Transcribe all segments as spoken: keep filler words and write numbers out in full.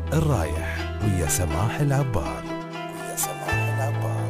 الرايح ويا سماح العبار. ويا سماح العبار.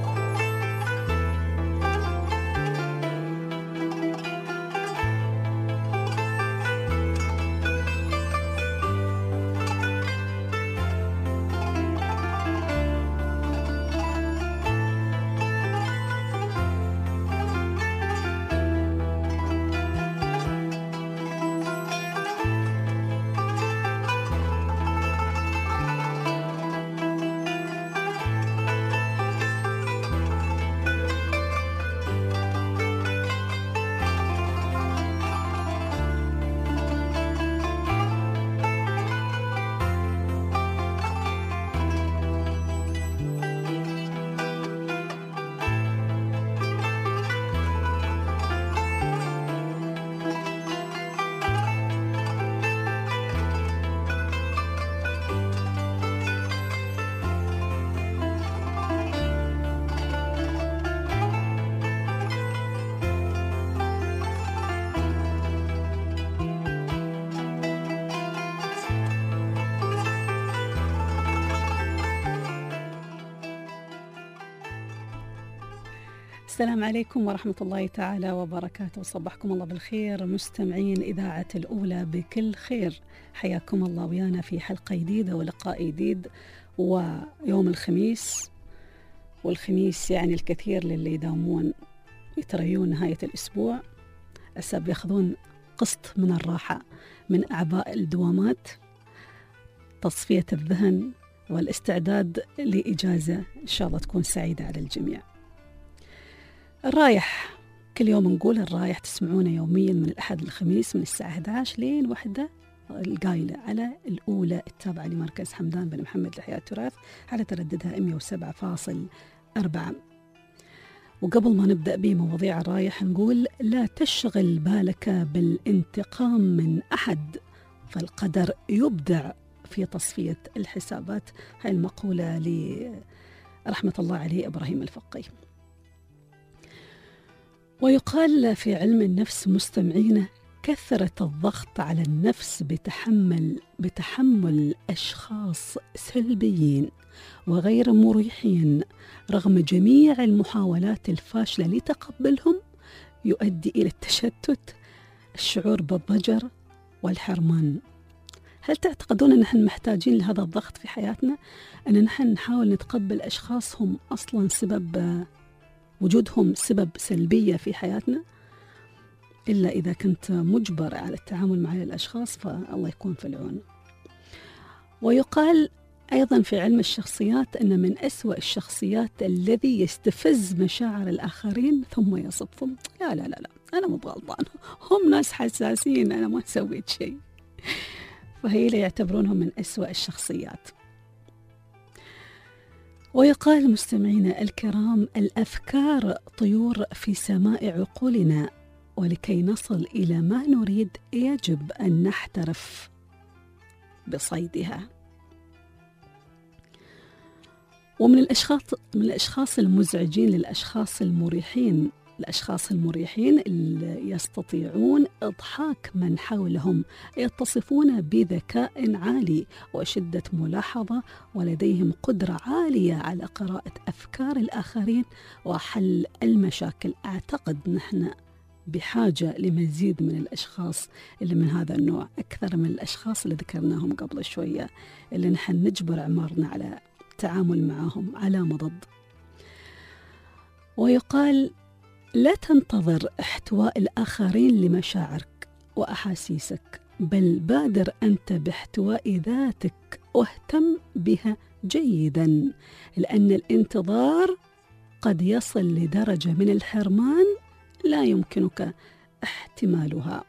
السلام عليكم ورحمة الله تعالى وبركاته. صبحكم الله بالخير مستمعين إذاعة الأولى بكل خير. حياكم الله ويانا في حلقة جديدة ولقاء جديد، ويوم الخميس، والخميس يعني الكثير للي يداومون يتريون نهاية الأسبوع أسب يأخذون قسط من الراحة من أعباء الدوامات، تصفية الذهن والاستعداد لإجازة إن شاء الله تكون سعيدة على الجميع. الرايح كل يوم نقول الرايح، تسمعونه يوميا من الأحد للخميس من الساعة إحدى عشر لين واحدة القايلة على الأولى التابعة لمركز حمدان بن محمد لحياة التراث على ترددها مئة وسبعة فاصلة أربعة. وقبل ما نبدأ بمواضيع الرايح نقول لا تشغل بالك بالانتقام من أحد، فالقدر يبدع في تصفية الحسابات. هاي المقولة لرحمة الله عليه إبراهيم الفقي. ويقال في علم النفس مستمعين كثرة الضغط على النفس بتحمل بتحمل أشخاص سلبيين وغير مريحين رغم جميع المحاولات الفاشلة لتقبلهم يؤدي إلى التشتت، الشعور بالضجر والحرمان. هل تعتقدون أن نحن محتاجين لهذا الضغط في حياتنا؟ أن نحن نحاول نتقبل أشخاص هم أصلا سبب وجودهم سبب سلبية في حياتنا؟ إلا إذا كنت مجبر على التعامل مع الأشخاص فالله يكون في العون. ويقال أيضا في علم الشخصيات أن من أسوأ الشخصيات الذي يستفز مشاعر الآخرين ثم يصفهم. لا لا لا لا أنا مو بغلطان، هم ناس حساسين، أنا ما سويت شيء. فهي اللي يعتبرونهم من أسوأ الشخصيات. ويقال مستمعينا الكرام الأفكار طيور في سماء عقولنا، ولكي نصل إلى ما نريد يجب أن نحترف بصيدها. ومن الأشخاص من الأشخاص المزعجين للأشخاص المريحين الأشخاص المريحين اللي يستطيعون إضحاك من حولهم، يتصفون بذكاء عالي وشدة ملاحظة، ولديهم قدرة عالية على قراءة أفكار الآخرين وحل المشاكل. أعتقد نحن بحاجة لمزيد من الأشخاص اللي من هذا النوع، أكثر من الأشخاص اللي ذكرناهم قبل شوية اللي نحن نجبر عمرنا على التعامل معهم على مضض. ويقال لا تنتظر احتواء الآخرين لمشاعرك وأحاسيسك، بل بادر أنت باحتواء ذاتك واهتم بها جيدا، لأن الانتظار قد يصل لدرجة من الحرمان لا يمكنك احتمالها.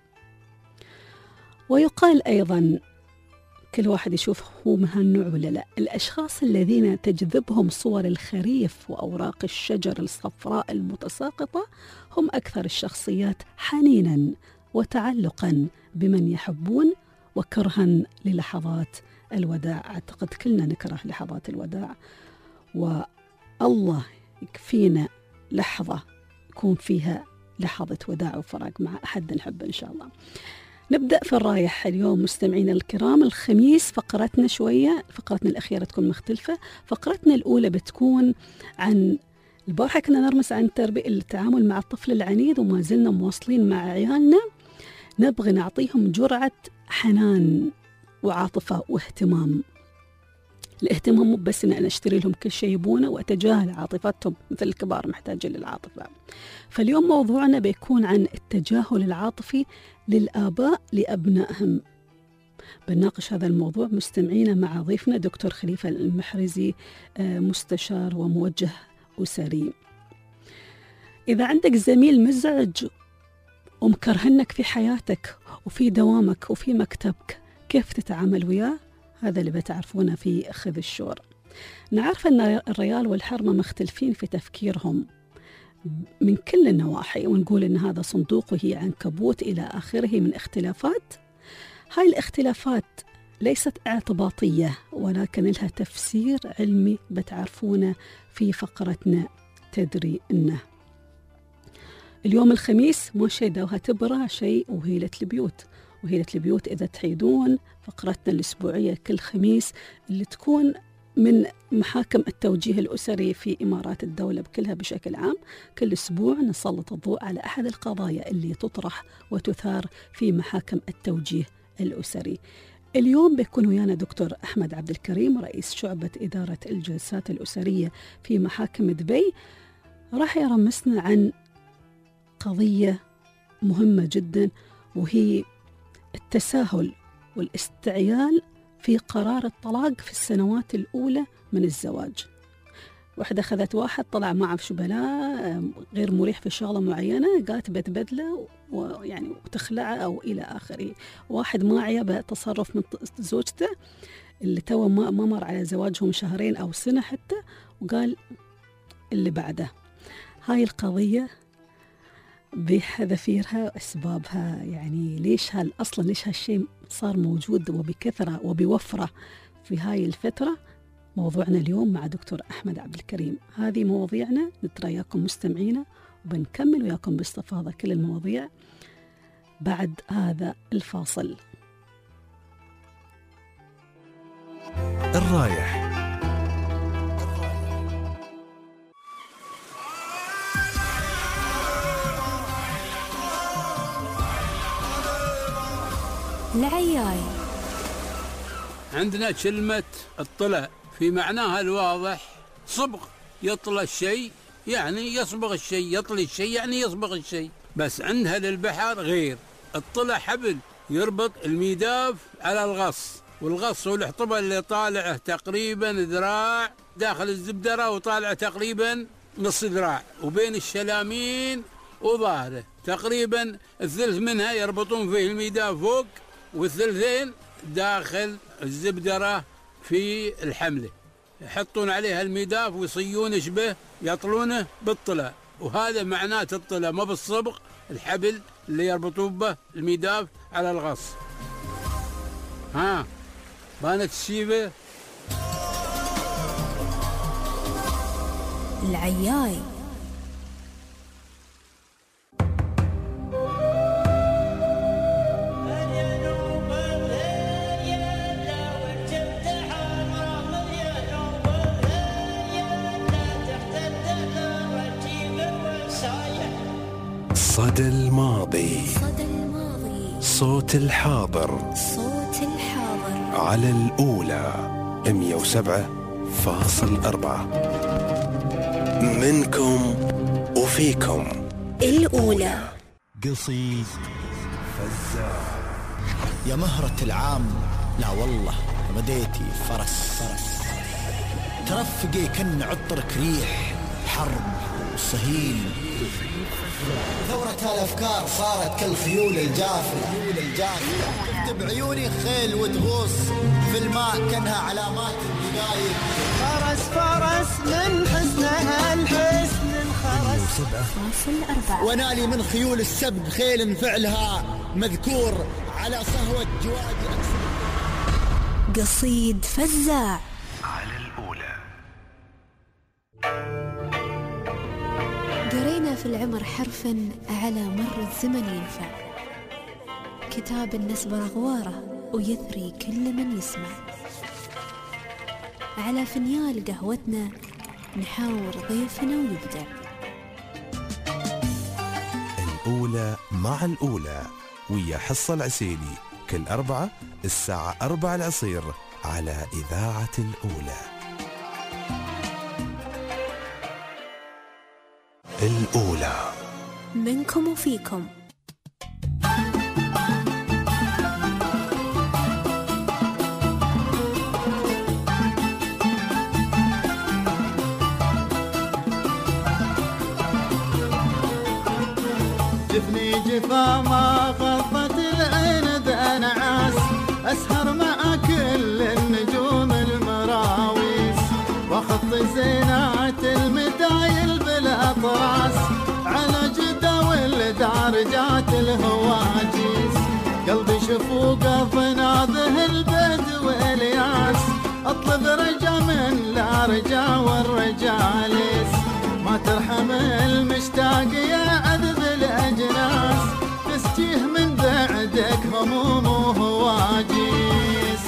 ويقال أيضا كل واحد يشوف هو من هالنوع ولا لا، الأشخاص الذين تجذبهم صور الخريف وأوراق الشجر الصفراء المتساقطة هم أكثر الشخصيات حنينا وتعلقا بمن يحبون وكرها للحظات الوداع. أعتقد كلنا نكره لحظات الوداع، والله يكفينا لحظة يكون فيها لحظة وداع وفراق مع أحد نحبه إن شاء الله. نبدأ في الرايح اليوم مستمعينا الكرام. الخميس فقرتنا شوية، فقرتنا الأخيرة تكون مختلفة. فقرتنا الأولى بتكون عن البارحة كنا نرمس عن تربية التعامل مع الطفل العنيد، وما زلنا مواصلين مع عيالنا نبغي نعطيهم جرعة حنان وعاطفة واهتمام. الاهتمام مو بس ان انا اشتري لهم كل شيء يبونه واتجاهل عاطفتهم، مثل الكبار محتاجين للعاطفة. فاليوم موضوعنا بيكون عن التجاهل العاطفي للآباء لأبنائهم. بنناقش هذا الموضوع مستمعينا مع ضيفنا دكتور خليفة المحرزي، مستشار وموجه أسري. إذا عندك زميل مزعج ومكرهنك في حياتك وفي دوامك وفي مكتبك، كيف تتعامل وياه؟ هذا اللي بتعرفونه في خذ الشور. نعرف أن الريال والحرمة مختلفين في تفكيرهم من كل النواحي، ونقول أن هذا صندوق وهي عنكبوت إلى آخره من اختلافات. هاي الاختلافات ليست اعتباطية، ولكن لها تفسير علمي بتعرفونه في فقرتنا تدري إنه. اليوم الخميس مو شيء دوها تبرع شيء وهيلة البيوت. وهيلة البيوت إذا تحيدون فقرتنا الأسبوعية كل خميس اللي تكون من محاكم التوجيه الأسري في إمارات الدولة بكلها بشكل عام. كل أسبوع نسلط الضوء على أحد القضايا اللي تطرح وتثار في محاكم التوجيه الأسري. اليوم بيكون ويانا دكتور أحمد عبد الكريم، رئيس شعبة إدارة الجلسات الأسرية في محاكم دبي. راح يرمسنا عن قضية مهمة جدا، وهي التساهل والاستعجال في قرار الطلاق في السنوات الأولى من الزواج. واحدة أخذت واحد طلع معه في شبلاء غير مريح في شغلة معينة، قالت بتبدله ويعني وتخلعه أو إلى آخره. واحد ما عيب تصرف من زوجته اللي تو ما مر على زواجهم شهرين أو سنة حتى، وقال اللي بعده. هاي القضية بحذافيرها وأسبابها، يعني ليش هال أصلا ليش هالشيء صار موجود وبكثرة وبوفرة في هاي الفترة. موضوعنا اليوم مع دكتور أحمد عبد الكريم. هذه مواضيعنا، نترى وياكم مستمعينا وبنكمل وياكم باستفاضة كل المواضيع بعد هذا الفاصل. الرايح العياي. عندنا كلمة الطلع في معناها الواضح صبغ، يطلع الشيء يعني يصبغ الشيء، يطلي الشيء يعني يصبغ الشيء. بس عندها للبحر غير. الطلع حبل يربط الميداف على الغص، والغص هو الحطبة اللي طالعه تقريبا ذراع داخل الزبدرة وطالعه تقريبا نص ذراع، وبين الشلامين وظهره تقريبا الثلث منها يربطون فيه الميداف فوق، والثلثين داخل الزبدرة في الحملة، يحطون عليها الميداف ويصيون شبه يطلونه بالطلع. وهذا معناه الطلع، ما بالصبغ، الحبل اللي يربطون به الميداف على الغص. ها بانت الشيبة. العياي. صدى الماضي. صدى الماضي. صوت الحاضر. صوت الحاضر. على الأولى مية وسبعة فاصل أربعة. منكم وفيكم. الأولى. قصيد فزاع. يا مهرة العام، لا والله بديتي فرس فرس ترفقي كن عطرك ريح حرب وصهيل. ثورة الأفكار صارت كالخيول الجافة، تكتب عيوني خيل وتغوص في الماء كأنها علامات الدقايق. فرس فرس من حسنها الحسن انخرس. فاصل أربعة. ونالي من خيول السبق خيل فعلها مذكور على صهوة جوادي أكثر. قصيد فزاع. على الأولى. قرينا في العمر حرفا على مر الزمن ينفع، كتاب النسبة أغواره ويثري كل من يسمع. على فنيال قهوتنا نحاور ضيفنا ويبدع. الأولى مع الأولى ويا حصة العسيلي كل أربعة الساعة أربعة العصير على إذاعة الأولى. الأولى منكم وفيكم. جفني جفا ما غضت العين ذا نعاس، أسهر مع كل النجوم المراويس، وخط زينات المدايل بالأطراس، على جداول درجات الهواجيس، قلبي شفوقه فناضه البدو والياس، اطلب رجا من لا رجا والرجاليس، ما ترحم المشتاق يا عذب الأجناس، تسجيه من بعدك هموم وهواجيس.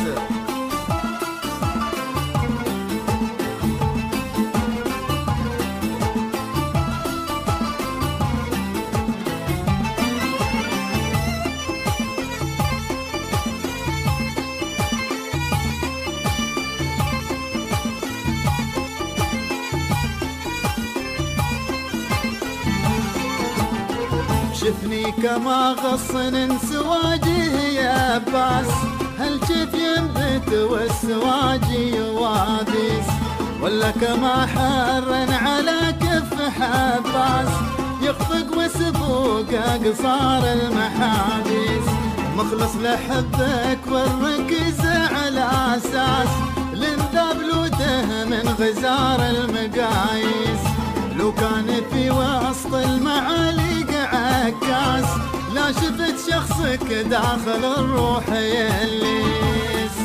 شفني كما غصن سواجيه يا عباس، هل كيف ينبت والسواجي واديس، ولا كما حرن على كف حباس، يخفق وسبوقه قصار المحابيس، مخلص لحبك والركز على اساس، لانذاب لوده من غزار المقاييس، لو كان في وسط المعاليق عكاس، لا شفت شخصك داخل الروح يليس.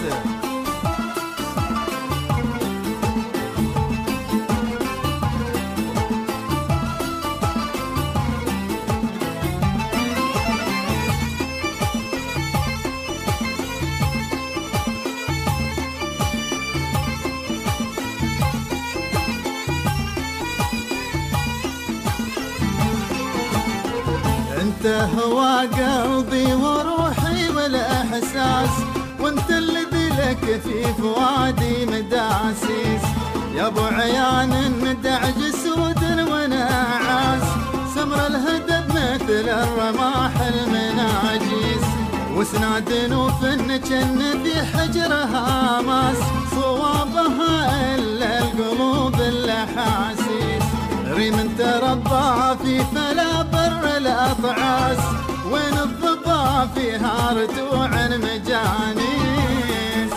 انت هو قلبي وروحي والاحساس، وانت الذي لك في فؤادي مداسيس، يا ابو عيان ندع جسود ونعاس، سمر الهدب مثل الرماح المناجيس، وسناد وفن كن في حجرها ماس، صوابها الا القلوب الاحاسيس، ريم تربى في فلا بر الأطعاس، وين الضبا فيها رتوع مجانيس.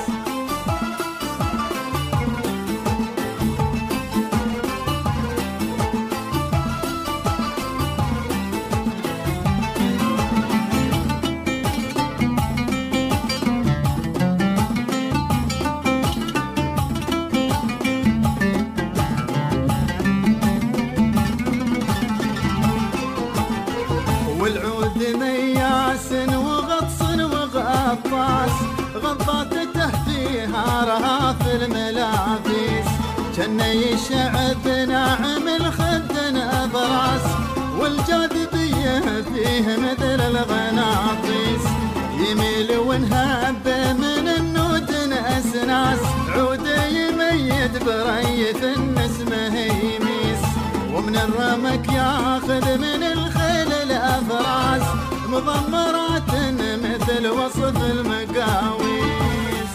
والعود مياس وغطس وغطاس، غضات تهديها رهاف الملابيس، جني شعب ناعم الخد نبراس، والجاذبية فيه مثل الغناطيس، يميل ونهب من النود اسناس، عوده يميد بريث النسمه يميس، ومن الرمك ياخذ من الخيل الافراس، مضمرات مثل وصف المقاويس.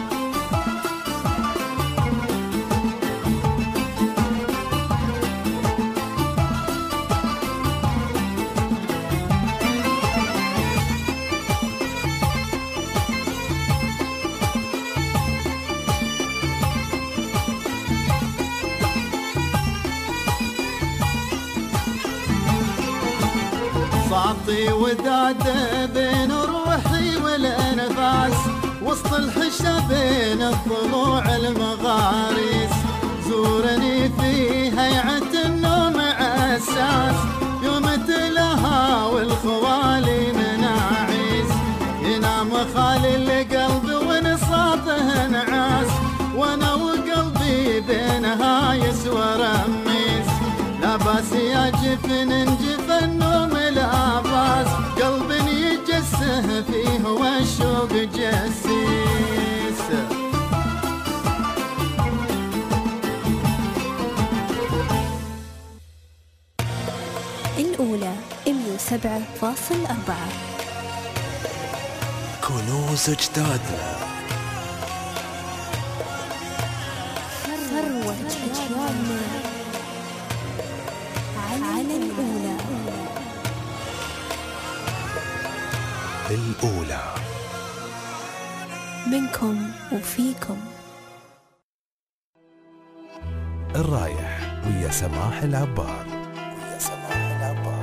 صعبتي وداد بين روحي والانفاس، وسط الحشا بين الضلوع المغاريس، زورني في هيعة النوم عساس، يوم تلها والخوالي مناعيس، فاصل أربعة. كنوز أجدادنا، ثروة أجيالنا على الأولى. الأولى منكم وفيكم. الرايح ويا سماح العبار. ويا سماح العبار.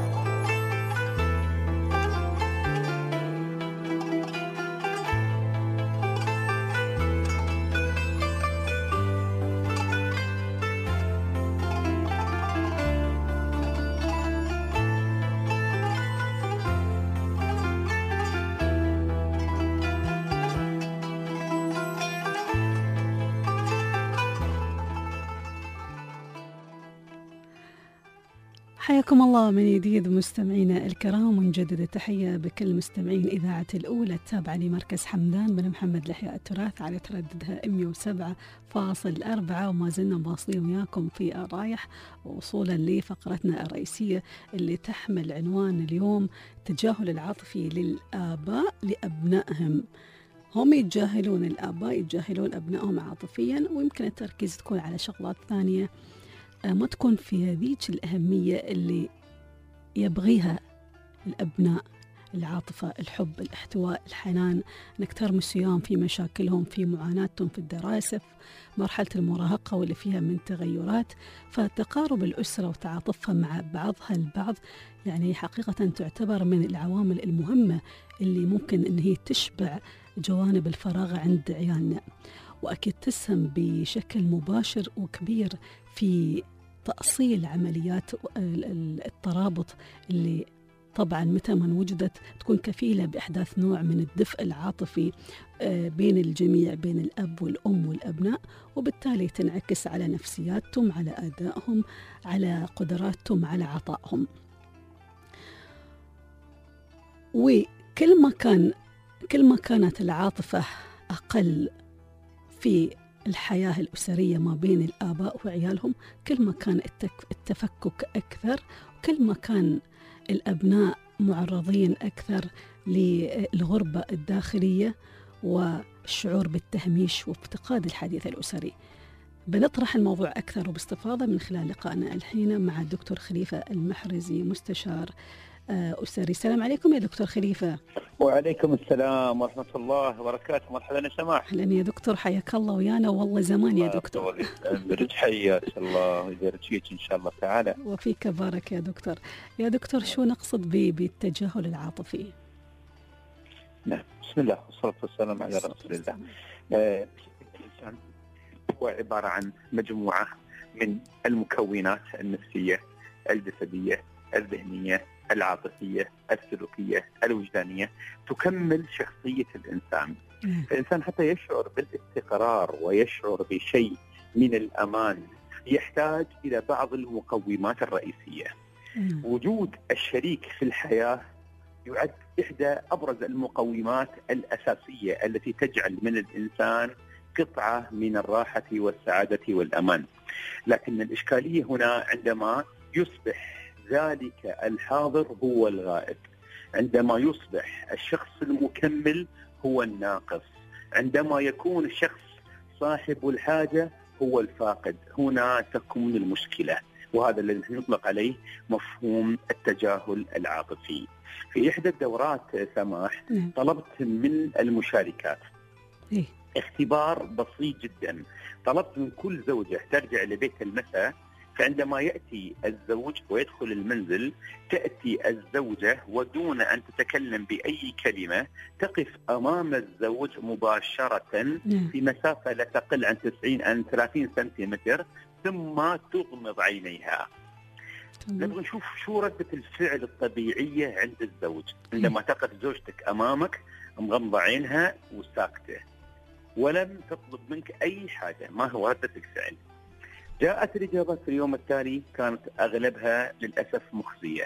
حياكم الله من جديد مستمعينا الكرام، ونجدد التحية بكل مستمعين إذاعة الأولى التابعة لمركز حمدان بن محمد لإحياء التراث على ترددها مئة وسبعة فاصل أربعة. وما زلنا مواصلين وياكم في الرايح، ووصولا لفقرتنا الرئيسية اللي تحمل عنوان اليوم التجاهل العاطفي للآباء لأبنائهم. هم يتجاهلون، الآباء يتجاهلون أبنائهم عاطفيا، ويمكن التركيز تكون على شغلات ثانية ما تكون في هذيك الأهمية اللي يبغيها الأبناء، العاطفة، الحب، الاحتواء، الحنان، نكترمس وياهم في مشاكلهم، في معاناتهم في الدراسة، في مرحلة المراهقة واللي فيها من تغيرات. فتقارب الأسرة وتعاطفها مع بعضها البعض يعني حقيقة تعتبر من العوامل المهمة اللي ممكن أن هي تشبع جوانب الفراغ عند عيالنا، وأكيد تسهم بشكل مباشر وكبير في تأصيل عمليات الترابط اللي طبعا متى من وجدت تكون كفيلة بإحداث نوع من الدفء العاطفي بين الجميع، بين الأب والأم والأبناء، وبالتالي تنعكس على نفسياتهم، على أدائهم، على قدراتهم، على عطائهم. وكل ما كان كل ما كانت العاطفة أقل في الحياة الأسرية ما بين الآباء وعيالهم، كل ما كان التفكك أكثر، وكل ما كان الأبناء معرضين أكثر للغربة الداخلية والشعور بالتهميش وافتقاد الحديث الأسري. بنطرح الموضوع أكثر وباستفاضة من خلال لقائنا الحين مع الدكتور خليفة المحرزي، مستشار أسري. السلام عليكم يا دكتور خليفة. وعليكم السلام ورحمة الله وبركاته. مرحبا يا سماح. أهلا يا دكتور، حياك الله ويانا، والله زمان يا دكتور. برج حياك الله ويبارك فيك إن شاء الله تعالى. وفيك بارك يا دكتور. يا دكتور شو نقصد بالتجاهل العاطفي؟ نعم، بسم الله والصلاة والسلام على رسول الله. آه، الإنسان هو عبارة عن مجموعة من المكونات النفسية، الجسدية، الذهنية، العاطفية، السلوكية، الوجدانية، تكمل شخصية الإنسان. الإنسان حتى يشعر بالاستقرار ويشعر بشيء من الأمان يحتاج إلى بعض المقومات الرئيسية. وجود الشريك في الحياة يعد إحدى أبرز المقومات الأساسية التي تجعل من الإنسان قطعة من الراحة والسعادة والأمان. لكن الإشكالية هنا عندما يصبح ذلك الحاضر هو الغائب، عندما يصبح الشخص المكمل هو الناقص، عندما يكون الشخص صاحب الحاجة هو الفاقد، هنا تكون المشكلة. وهذا الذي نطلق عليه مفهوم التجاهل العاطفي. في إحدى الدورات سماح طلبت من المشاركات اختبار بسيط جدا. طلبت من كل زوجة ترجع لبيت المساء، فعندما يأتي الزوج ويدخل المنزل تأتي الزوجة ودون أن تتكلم بأي كلمة تقف أمام الزوج مباشرة في مسافة لا تقل عن تسعين عن ثلاثين سنتيمتر، ثم تغمض عينيها. نبغى نشوف شو ردة الفعل الطبيعية عند الزوج عندما تقف زوجتك أمامك مغمضة عينها وساكتة ولم تطلب منك أي حاجة. ما هو ردة الفعل؟ جاءت الإجابات في اليوم التالي كانت أغلبها للأسف مخزية.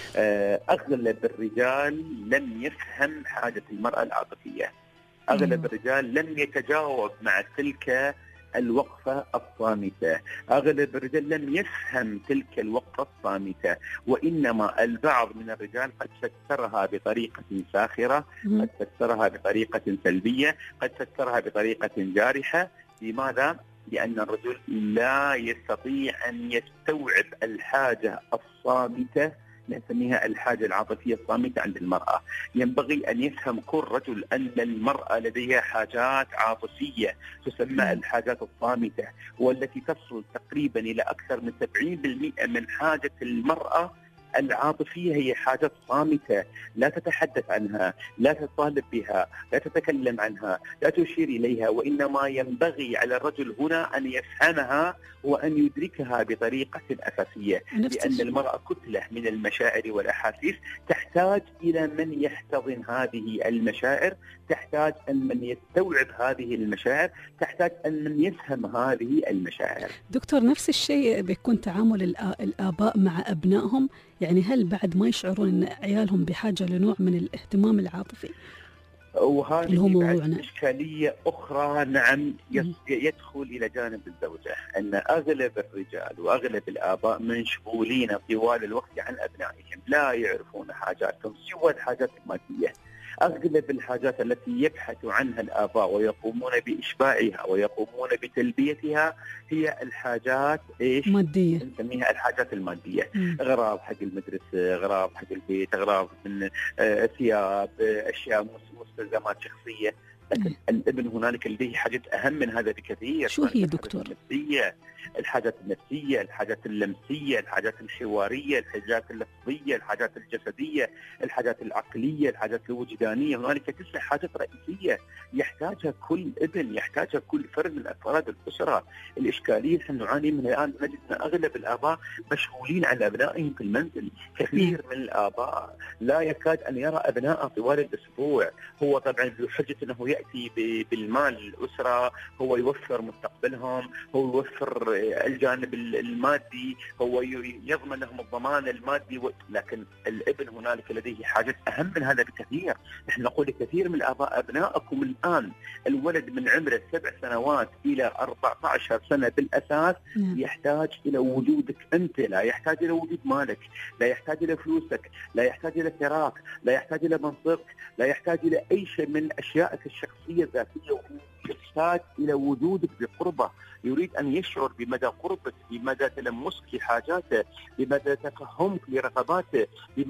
أغلب الرجال لم يفهم حاجة المرأة العاطفية، أغلب الرجال لم يتجاوب مع تلك الوقفة الصامتة. أغلب الرجال لم يفهم تلك الوقفة الصامتة، وإنما البعض من الرجال قد فسرها بطريقة ساخرة، قد فسرها بطريقة سلبية، قد فسرها بطريقة جارحة. لماذا؟ لأن الرجل لا يستطيع أن يستوعب الحاجة الصامتة، نسميها الحاجة العاطفية الصامتة عند المرأة. ينبغي أن يفهم كل رجل أن المرأة لديها حاجات عاطفية تسمى الحاجات الصامتة، والتي تصل تقريبا إلى أكثر من سبعين بالمئة من حاجة المرأة العاطفية هي حاجات صامتة، لا تتحدث عنها، لا تطالب بها، لا تتكلم عنها، لا تشير إليها، وإنما ينبغي على الرجل هنا أن يفهمها وأن يدركها بطريقة أساسية، لأن المرأة كتلة من المشاعر والأحاسيس، تحتاج إلى من يحتضن هذه المشاعر، تحتاج أن من يستوعب هذه المشاعر، تحتاج أن من يفهم هذه المشاعر. دكتور، نفس الشيء بيكون تعامل الآباء مع أبنائهم، يعني هل بعد ما يشعرون أن عيالهم بحاجة لنوع من الاهتمام العاطفي؟ وهذه بعد إشكالية أخرى نعم يدخل إلى جانب الزوجة، أن أغلب الرجال وأغلب الآباء منشغولين طوال الوقت عن أبنائهم، لا يعرفون حاجاتهم سوى الحاجات المادية. أغلب الحاجات التي يبحث عنها الآباء ويقومون بإشباعها ويقومون بتلبيتها هي الحاجات إيش؟ مادية، نسميها الحاجات المادية، أغراض حق المدرسة، أغراض حق البيت، أغراض من آه ثياب، أشياء مستلزمات شخصية. لكن الابن هنالك لديه حاجات أهم من هذا بكثير. شو هي دكتور؟ النفسية، الحاجات النفسية، الحاجات اللمسية، الحاجات الحوارية، الحاجات اللفظية، الحاجات الجسدية، الحاجات العقلية، الحاجات الوجدانية. هنالك تسع حاجات رئيسية يحتاجها كل ابن، يحتاجها كل فرد من أفراد الأسرة. الإشكالية نحن نعاني منها الآن، نجد أن أغلب الآباء مشغولين عن أبنائهم في المنزل. كثير من الآباء لا يكاد أن يرى أبنائه طوال الأسبوع. هو طبعا بحجة أنه يأتي بالمال للأسرة، هو يوفر مستقبلهم، هو يوفر الجانب المادي، هو يضمن لهم الضمان المادي، لكن الابن هنالك لديه حاجات أهم من هذا بكثير. نحن نقول لكثير من الآباء أبنائكم الآن الولد من عمره سبع سنوات إلى أربعة عشر سنة بالأساس يحتاج إلى وجودك أنت، لا يحتاج إلى وجود مالك، لا يحتاج إلى فلوسك، لا يحتاج إلى ثراك، لا يحتاج إلى منصبك، لا يحتاج إلى أي شيء من أشيائك الشخصية الذاتية، يحتاج إلى وجودك بقربه. يريد أن يشعر بمدى قربك، بمدى تلمسك لحاجاته، بمدى تفهمك لرغباته،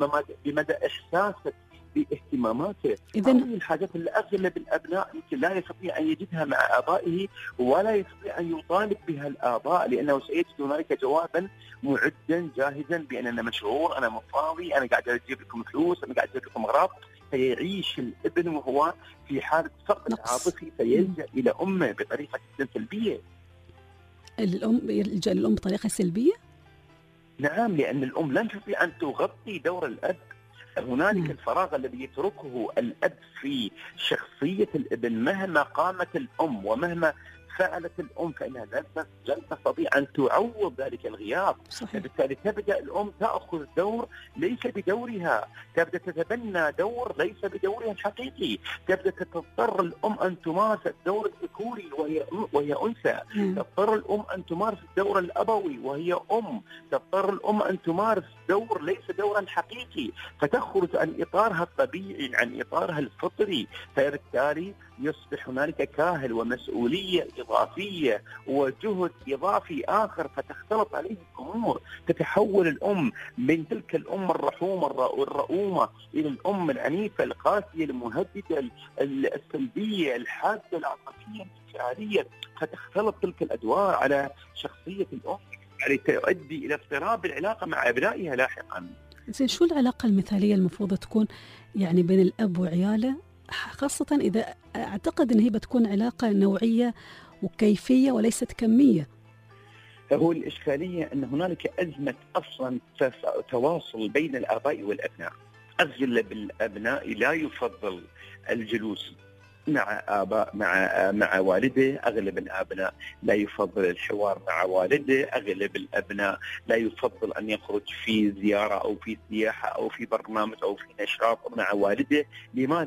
بمدى إحساسك باهتماماته. هذه الحاجات اللي أغلب الأبناء يمكن لا يستطيع أن يجدها مع آبائه، ولا يستطيع أن يطالب بها الآباء، لأنه سيجد هنالك جوابا معدا جاهزا بأن أنا مشغول، أنا مفاضي، أنا قاعد أجيب لكم فلوس، أنا قاعد أجيب لكم أغراض. فيعيش الابن وهو في حالة فقد عاطفي، فيلجأ إلى أمه بطريقة سلبية. الأم يلجأ للأم بطريقة سلبية؟ نعم، لأن الأم لا تستطيع أن تغطي دور الأب. هنالك الفراغ الذي يتركه الأب في شخصية الابن مهما قامت الأم ومهما فعلت الأم فإنها لن تستطيع أن تعوض ذلك الغياب. بالتالي تبدأ الأم تأخذ دور ليس بدورها، تبدأ تتبنى دور ليس بدورها الحقيقي، تبدأ تضطر الأم أن تمارس الدور الذكوري وهي وهي أنثى، تضطر الأم أن تمارس الدور الأبوي وهي أم، تضطر الأم أن تمارس دور ليس دورا حقيقي، فتخرج عن إطارها الطبيعي، عن إطارها الفطري. فبالتالي يصبح هنالك كاهل ومسؤولية إضافية وجهد إضافي آخر، فتختلط عليه الأمور. تتحول الأم من تلك الأم الرحومة الرؤومة إلى الأم العنيفة القاسية المهددة السلبية الحادة العاطفية الانفعالية، فتختلط تلك الأدوار على شخصية الأم، يعني تؤدي إلى اضطراب العلاقة مع أبنائها لاحقا. زين، شو العلاقة المثالية المفروض تكون يعني بين الأب وعياله، خاصة إذا أعتقد أن هي بتكون علاقة نوعية وكيفية وليست كمية؟ هو الإشكالية أن هنالك أزمة أصلا تواصل بين الآباء والأبناء. أغلب الأبناء لا يفضل الجلوس مع آباء مع مع والده، أغلب الأبناء لا يفضل الحوار مع والده، أغلب الأبناء لا يفضل أن يخرج في زيارة أو في سياحة أو في برنامج أو في نشاط مع والده. لماذا؟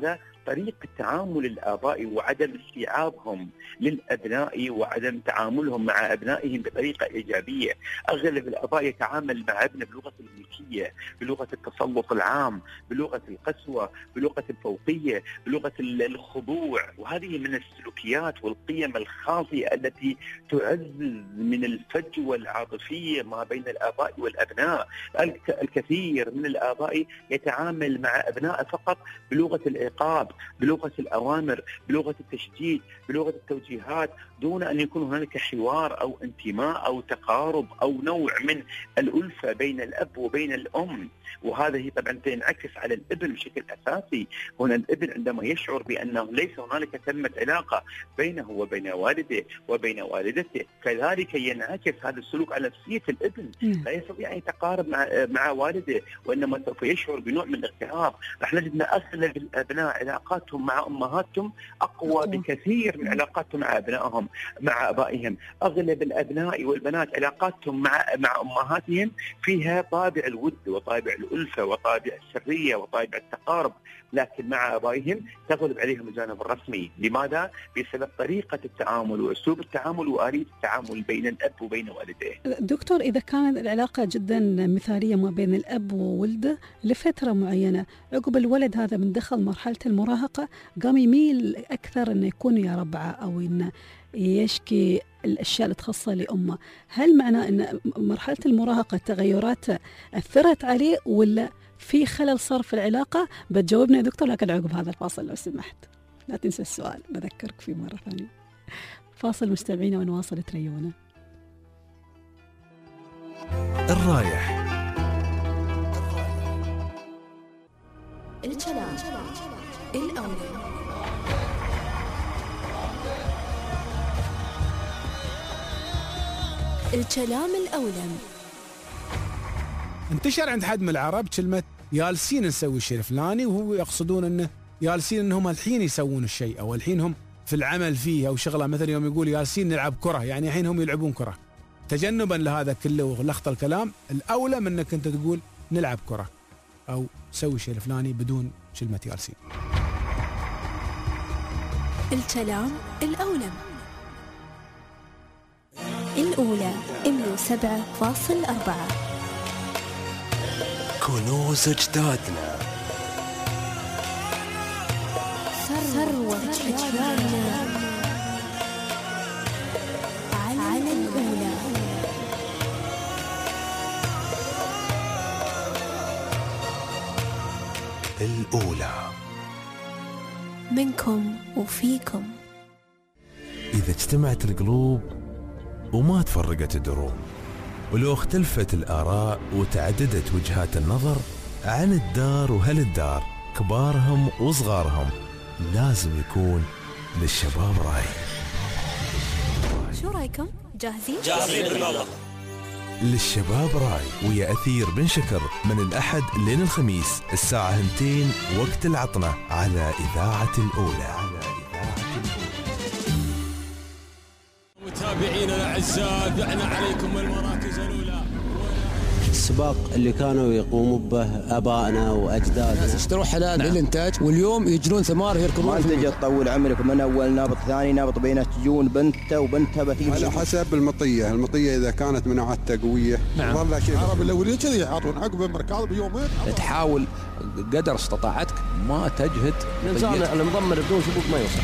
طريقة تعامل الآباء وعدم استيعابهم للأبناء وعدم تعاملهم مع أبنائهم بطريقة إيجابية. أغلب الآباء يتعامل مع ابنه بلغة الملكية، بلغة التسلط العام، بلغة القسوة، بلغة الفوقية، بلغة الخضوع، وهذه من السلوكيات والقيم الخاطئة التي تعزز من الفجوة العاطفية ما بين الآباء والأبناء. الكثير من الآباء يتعامل مع أبنائه فقط بلغة العقاب، بلغة الأوامر، بلغة التشديد، بلغة التوجيهات، دون أن يكون هناك حوار أو انتماء أو تقارب أو نوع من الألفة بين الأب وبين الأم. وهذا طبعا تنعكس على الابن بشكل أساسي. هنا الابن عندما يشعر بأنه ليس هنالك ثمة علاقة بينه وبين والده وبين والدته، كذلك ينعكس هذا السلوك على نفسية الابن. لا يستطيع أن يتقارب مع مع والده، وإنما سوف يشعر بنوع من الاغتراب. رح نجد أن أغلب الأبناء علاقاتهم مع أمهاتهم أقوى بكثير من علاقاتهم مع أبنائهم مع أبائهم. أغلب الأبناء والبنات علاقاتهم مع مع أمهاتهم فيها طابع الود وطابع الألفة وطابع السرية وطابع التقارب، لكن مع أبائهم تغلب عليهم الجانب الرسمي. لماذا؟ بسبب طريقة التعامل وأسلوب التعامل وآلية التعامل بين الأب وبين والديه. دكتور، إذا كانت العلاقة جدا مثالية ما بين الأب وولده لفترة معينة، عقب الولد هذا من دخل مرحلة المراهقة قام يميل أكثر أنه يكون يا ربعه أو أنه يشكي الأشياء اللي تخصه لأمه، هل معناه أن مرحلة المراهقة تغيرات أثرت عليه ولا في خلل صار في العلاقة؟ بتجاوبنا يا دكتور، لكن عقب هذا الفاصل لو سمحت. لا تنسى السؤال، بذكرك فيه مرة ثانية. فاصل مستمعينا ونواصل تريونا. الرايح الكلام الأولى. الكلام الأولم. انتشر عند حد من العرب كلمة جالسين نسوي الشيء الفلاني، وهو يقصدون انه جالسين انهم الحين يسوون الشيء او الحين هم في العمل فيه او شغله. مثلا يوم يقول جالسين نلعب كرة، يعني الحين هم يلعبون كرة. تجنبا لهذا كله ولخط الكلام، الأولى من انك انت تقول نلعب كرة او سوي الشيء الفلاني بدون كلمة جالسين. الكلام الأولم. الأولى إنه سبعة فاصل أربعة. كنوز أجدادنا، ثروة أجيالنا على الأولى. الأولى منكم وفيكم. إذا اجتمعت القلوب وما تفرقت الدروب، ولو اختلفت الآراء وتعددت وجهات النظر عن الدار وهل الدار، كبارهم وصغارهم، لازم يكون للشباب رأي. شو رأيكم؟ جاهزين؟ جاهزين بالله. للشباب رأي ويا أثير بن شكر من الأحد لين الخميس الساعة اثنتين وقت العطنة على إذاعة الأولى. متابعينا الأعزاء، دعنا عليكم المراكز الأولى. السباق اللي كانوا يقوموا به آبائنا وأجدادنا، الناس اشتروا حلال نعم. للإنتاج، واليوم يجرون ثمار يركضون. ما تجي تطول عمركم من أول نابط ثاني نابط بينه تجون بنته وبنتها بتيجي على حسب المطية. المطية إذا كانت مناعتها قوية نعم. والله كيف العرب الأولين كذي يعطون عقب المركض بيومين. تحاول قدر استطاعتك ما تجهد. الإنسان المضمر بدون سبوق ما يوصل.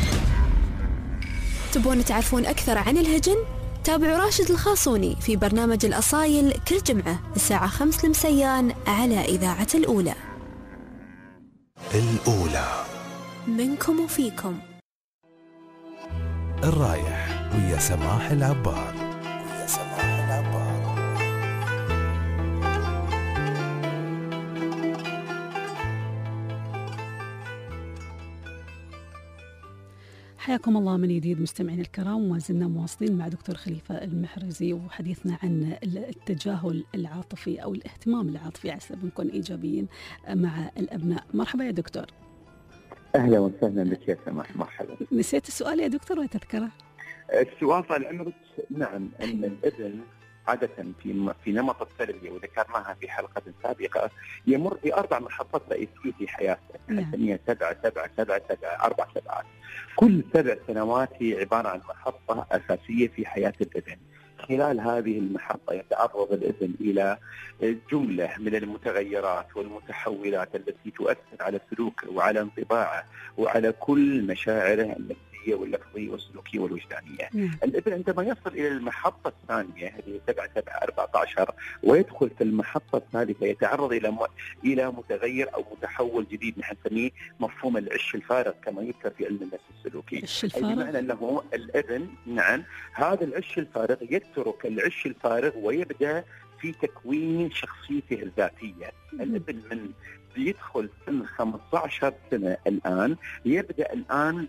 تبون تعرفون أكثر عن الهجن؟ تابعوا راشد الخاصوني في برنامج الأصايل كل جمعة الساعة خمس المسيان على إذاعة الأولى. الأولى منكم وفيكم. الرايح ويا سماح العبار. ويا سماح العبار. حياكم الله من جديد مستمعين الكرام، وما زلنا مواصلين مع دكتور خليفة المحرزي وحديثنا عن التجاهل العاطفي أو الاهتمام العاطفي على سبيل نكون إيجابيين مع الأبناء. مرحبا يا دكتور. أهلا وسهلا بك يا سماح، مرحبا. نسيت السؤال يا دكتور وتذكره؟ السؤال طال عمرك. نعم، أن الابن عادة في في نمط التربية وذكرناها في حلقة سابقة يمر بأربع محطات رئيسية في حياته، نسميها سبعة سبعة سبعة سبعة أربع سبعات. كل سبع سنوات هي عبارة عن محطة أساسية في حياة الابن. خلال هذه المحطة يتعرض الابن إلى جملة من المتغيرات والمتحولات التي تؤثر على سلوكه وعلى انطباعه وعلى كل مشاعره النفسية واللفظية والسلوكية والوجدانية. مم. الابن عندما يصل إلى المحطة الثانية هذه سبعة سبعة أربعة عشر ويدخل في المحطة الثالثة يتعرض إلى م... إلى متغير أو متحول جديد نحن نسميه مفهوم العش الفارغ كما يذكر في علم النفس السلوكي. أي بمعنى أنه الابن نعم هذا العش الفارغ يترك العش الفارغ ويبدأ في تكوين شخصيته الذاتية. الابن من يدخل سن خمسة عشر سنة الآن يبدأ الآن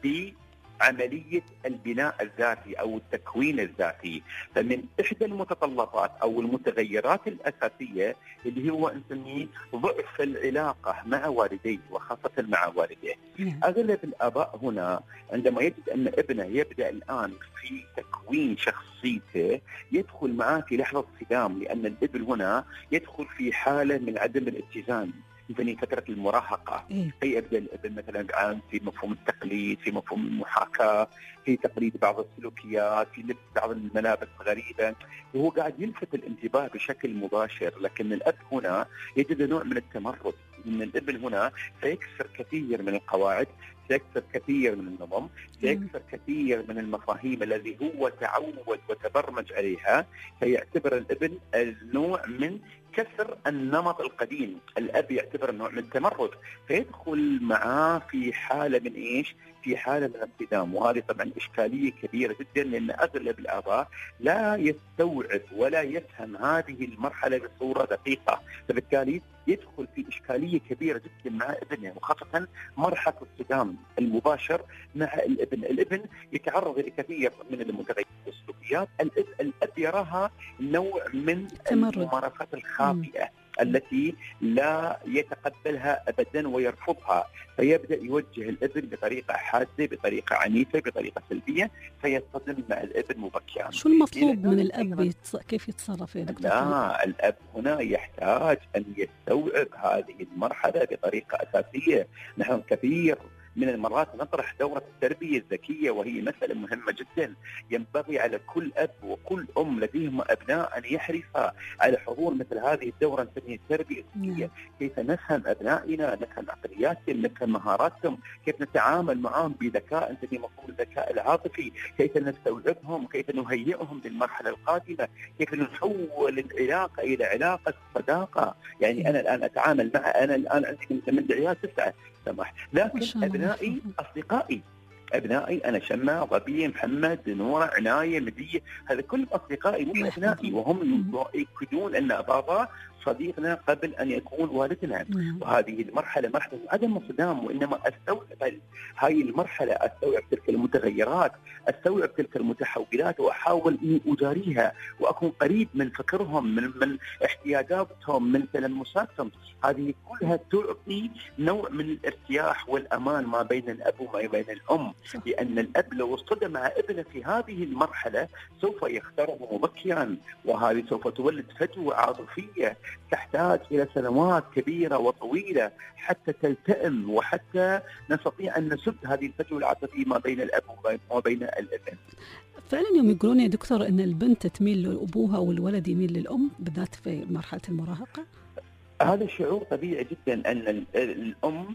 بعملية البناء الذاتي أو التكوين الذاتي. فمن إحدى المتطلبات أو المتغيرات الأساسية اللي هو نسميه ضعف العلاقة مع والديه وخاصة مع والديه. أغلب الآباء هنا عندما يجد أن ابنه يبدأ الآن في تكوين شخصيته يدخل معاه في لحظة صدام، لأن الابن هنا يدخل في حالة من عدم الاتزان في فترة المراهقة. أي يبدأ الابن مثلا في مفهوم التقليد، في مفهوم المحاكاة، في تقليد بعض السلوكيات، في لبس بعض الملابس غريبة، وهو قاعد يلفت الانتباه بشكل مباشر. لكن الأب هنا يجد نوع من التمرد، إن الابن هنا سيكسر كثير من القواعد، سيكسر كثير من النظم، سيكسر كثير من المفاهيم الذي هو تعود وتبرمج عليها. فيعتبر الابن النوع من كسر النمط القديم. الأب يعتبر نوع من التمرد، فيدخل معاه في حالة من إيش؟ في حالة من الصدام. وهذه طبعا إشكالية كبيرة جدا، لأن أغلب الآباء لا يستوعب ولا يفهم هذه المرحلة بصورة دقيقة، فبالتالي يدخل في إشكالية كبيرة جدا مع ابنه، وخاصة مرحلة الصدام المباشر مع الابن. الابن يتعرض لكثير من المتغيرات والسلوكيات. الأب, الأب يراها نوع من الممارسات الخاطئة التي لا يتقبلها أبدا ويرفضها، فيبدأ يوجه الابن بطريقة حادة، بطريقة عنيفة، بطريقة سلبية، فيصطدم مع الابن مبكرا. شو المطلوب من الأب يتص... كيف يتصرف يا دكتور؟ لا، الأب هنا يحتاج أن يستوعب هذه المرحلة بطريقة أساسية. نحن كثير من المرات نطرح دورة التربية الذكية، وهي مسألة مهمة جدا. ينبغي على كل أب وكل أم لديهم أبناء أن يحرص على حضور مثل هذه الدورة نسميها التربية الذكية. كيف نفهم أبنائنا، نفهم عقلياتهم، نفهم مهاراتهم، كيف نتعامل معهم بذكاء نسميه مفهوم الذكاء العاطفي، كيف نستوعبهم، كيف نهيئهم للمرحلة القادمة، كيف نحول العلاقة إلى علاقة صداقة. يعني أنا الآن أتعامل مع أنا الآن عندي من عيال تسعة سمح، لكن أبنائي أصدقائي، أبنائي أنا شمع، ظبي، محمد، نورة، عناية، مدية، هذا كلهم أصدقائي مش أبنائي، وهم يؤكدون أن بابا صديقنا قبل أن يكون والدنا. وهذه المرحلة مرحلة عدم الصدام، وإنما أستوعب هاي المرحلة، أستوعب تلك المتغيرات، أستوعب تلك المتحولات، وأحاول أن أجاريها وأكون قريب من فكرهم، من من احتياجاتهم، من تلمساتهم. هذه كلها تعطي نوع من الارتياح والأمان ما بين الأب وما بين الأم، لأن الأب لو اصطدم مع ابنه في هذه المرحلة سوف يختاره مبكرا، وهذه سوف تولد فجوة عاطفية تحتاج إلى سنوات كبيرة وطويلة حتى تلتئم، وحتى نستطيع أن نسد هذه الفجوة العاطفية ما بين الأب وما بين الابن. فعلا يوم يقولون يا دكتور أن البنت تميل لأبوها والولد يميل للأم بالذات في مرحلة المراهقة؟ هذا شعور طبيعي جدا، أن الأم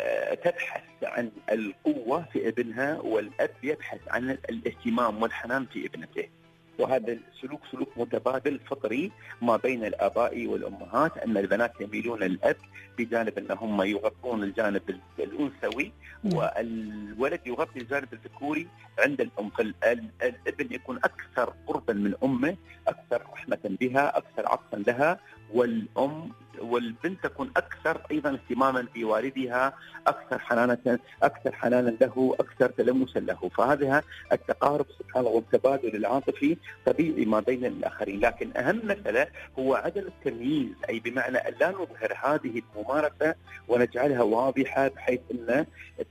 تبحث عن القوة في ابنها، والأب يبحث عن الاهتمام والحنان في ابنته. وهذا السلوك سلوك متبادل فطري ما بين الآباء والأمهات، أن البنات يميلون للأب بجانب أنهم يغطون الجانب الأنثوي، والولد يغطي الجانب الذكوري عند الأم. فالابن يكون أكثر قربا من أمه، أكثر رحمة بها، أكثر عطفا لها، والأم والبنت تكون أكثر أيضا اهتماما بوالدها، أكثر حنانة أكثر حنانا له، أكثر تلمسا له. فهذا التقارب سبحان الله والتبادل العاطفي طبيعي ما بين الآخرين. لكن أهم مسألة هو عدم التمييز، أي بمعنى أن لا نظهر هذه الممارسة ونجعلها واضحة بحيث أن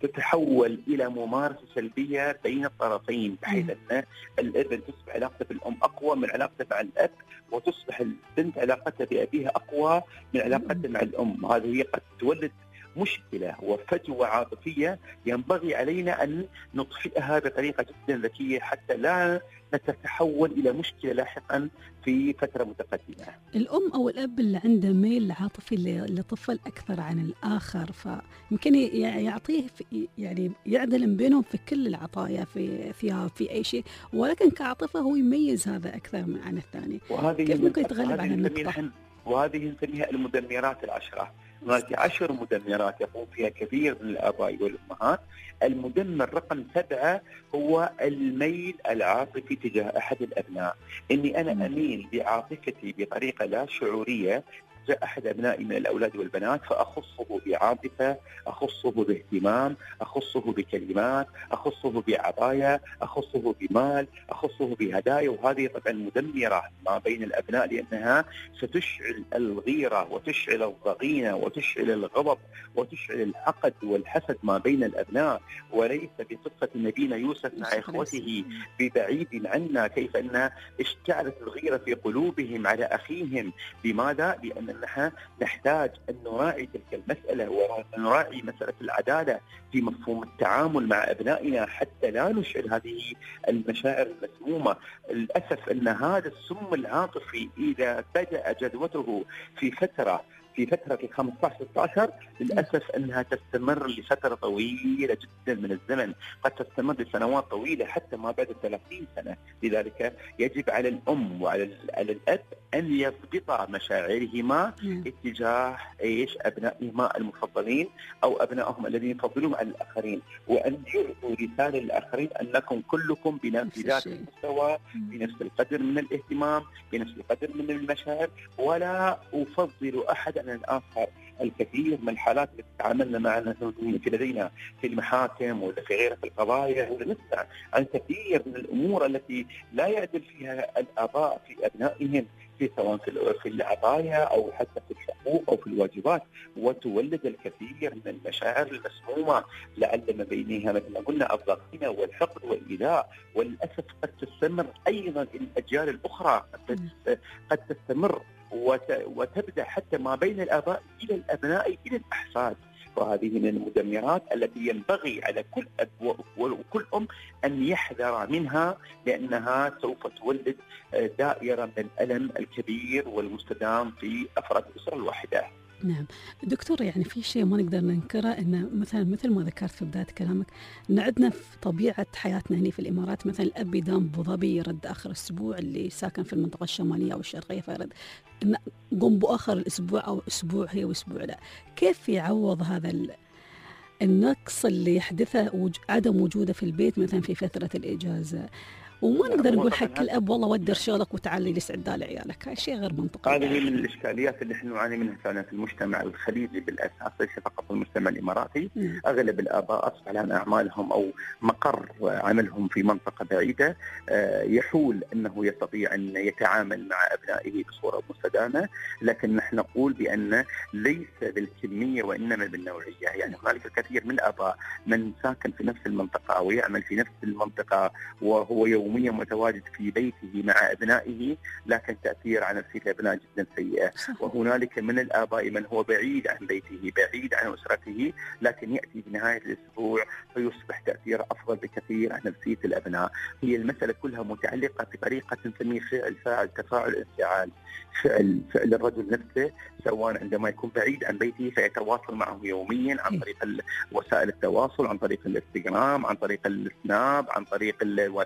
تتحول إلى ممارسة سلبية بين الطرفين، بحيث أن الابن تصبح علاقته بالأم أقوى من علاقته مع الأب، وتصبح البنت علاقتها بأبيها أقوى من علاقتها مع الأم. هذه هي قد تولد مشكلة وفجوة عاطفية ينبغي علينا أن نطفئها بطريقة جدا ذكية حتى لا تتحول إلى مشكلة لاحقا في فترة متقدمة. الأم أو الأب اللي عنده ميل عاطفي لطفل أكثر عن الآخر، فيمكن يعطيه يعني يعدل بينهم في كل العطايا، في ثياب، في أي شيء، ولكن كعاطفة هو يميز هذا أكثر عن الثاني. كيف ممكن يتغلب على النقطة؟ وهذه نسميها المدمرات العشرة. هناك عشر مدمرات يقوم فيها كثير من الآباء والأمهات. المدمر رقم سبعة هو الميل العاطفي تجاه أحد الأبناء، إني أنا أميل بعاطفتي بطريقة لا شعورية تجاه أحد أبنائي من الأولاد والبنات، فأخصه بعاطفة، أخصه باهتمام، أخصه بكلمات، أخصه بعطايا، أخصه بمال، أخصه بهدايا. وهذه طبعا مدمرة ما بين الأبناء، لأنها ستشعل الغيرة وتشعل الضغينة وتشعل الغضب وتشعل الحقد والحسد ما بين الأبناء. وليس بقصة نبينا يوسف مع إخوته ببعيد عنا كيف أن اشتعلت الغيرة في قلوبهم على أخيهم. لماذا؟ لأن نحن نحتاج أن نراعي تلك المسألة ونراعي مسألة العدالة في مفهوم التعامل مع أبنائنا حتى لا نشعل هذه المشاعر المسمومة. للأسف أن هذا السم العاطفي إذا بدأ جدوته في فترة في فترة الخمسة عشر ستة عشر للأسف أنها تستمر لفترة طويلة جدا من الزمن، قد تستمر لسنوات طويلة حتى ما بعد ثلاثين سنة. لذلك يجب على الأم وعلى الأب أن يضبطا مشاعرهما اتجاه إيش أبنائهما المفضلين أو أبنائهم الذين يفضلون على الآخرين، وأن يعطوا رسالة للآخرين أنكم كلكم بنفس ذات المستوى، بنفس القدر من الاهتمام، بنفس القدر من المشاعر، ولا أفضل أحد عن الآخر. الكثير من الحالات اللي تعاملنا معنا في لدينا في المحاكم ولا في غيرها في القضايا، ولا نسمع عن كثير من الأمور التي لا يعدل فيها الآباء في أبنائهم، في سواء في العطايا أو حتى في الحقوق أو في الواجبات، وتولد الكثير من المشاعر المسمومة لعل ما بينها مثل ما قلنا الضغينة والحقد والإيذاء. وللأسف قد تستمر أيضا الأجيال الأخرى، قد تستمر وتبدأ حتى ما بين الآباء إلى الأبناء إلى الأحفاد. وهذه من المدمرات التي ينبغي على كل أب وكل أم أن يحذر منها، لأنها سوف تولد دائرة من الألم الكبير والمستدام في أفراد الأسرة الواحدة. نعم دكتور، يعني في شيء ما نقدر ننكره، أن مثلا مثل ما ذكرت في بداية كلامك أن عندنا في طبيعة حياتنا هنا في الإمارات مثلا الأب يدام بأبو ظبي يرد آخر الأسبوع، اللي ساكن في المنطقة الشمالية أو الشرقية فيرد قم بآخر الأسبوع أو أسبوع هي وأسبوع لا. كيف يعوض هذا النقص اللي يحدثه عدم وجوده في البيت مثلا في فترة الإجازة؟ وما نقدر نقول حق الأب والله ودر شغلك وتعالي لسعد دال عيالك، هاي شيء غير منطقي. هذه من الإشكاليات اللي احنا نعاني منها فعلا في المجتمع الخليجي بالأساس، ليس فقط المجتمع الإماراتي. م. أغلب الآباء أصبح لهم أعمالهم أو مقر عملهم في منطقة بعيدة، يحول أنه يستطيع أن يتعامل مع أبنائه بصورة مستدامة، لكن نحن نقول بأن ليس بالكمية وإنما بالنوعية. يعني هنالك الكثير من الآباء من ساكن في نفس المنطقة أو يعمل في نفس المنطقة وهو يوم متواجد في بيته مع أبنائه، لكن تأثير على نفسية الأبناء جدا سيئة. وهنالك من الآباء من هو بعيد عن بيته بعيد عن أسرته، لكن يأتي في نهاية الأسبوع فيصبح تأثير أفضل بكثير عن نفسية الأبناء. هي المسألة كلها متعلقة بطريقة نسميه فعل فاعل تفاعل انفعال. فعل فعل الرجل نفسه سواء عندما يكون بعيد عن بيته فيتواصل معه يوميا عن طريق وسائل التواصل، عن طريق الانستغرام، عن طريق السناب، عن طريق الواتساب،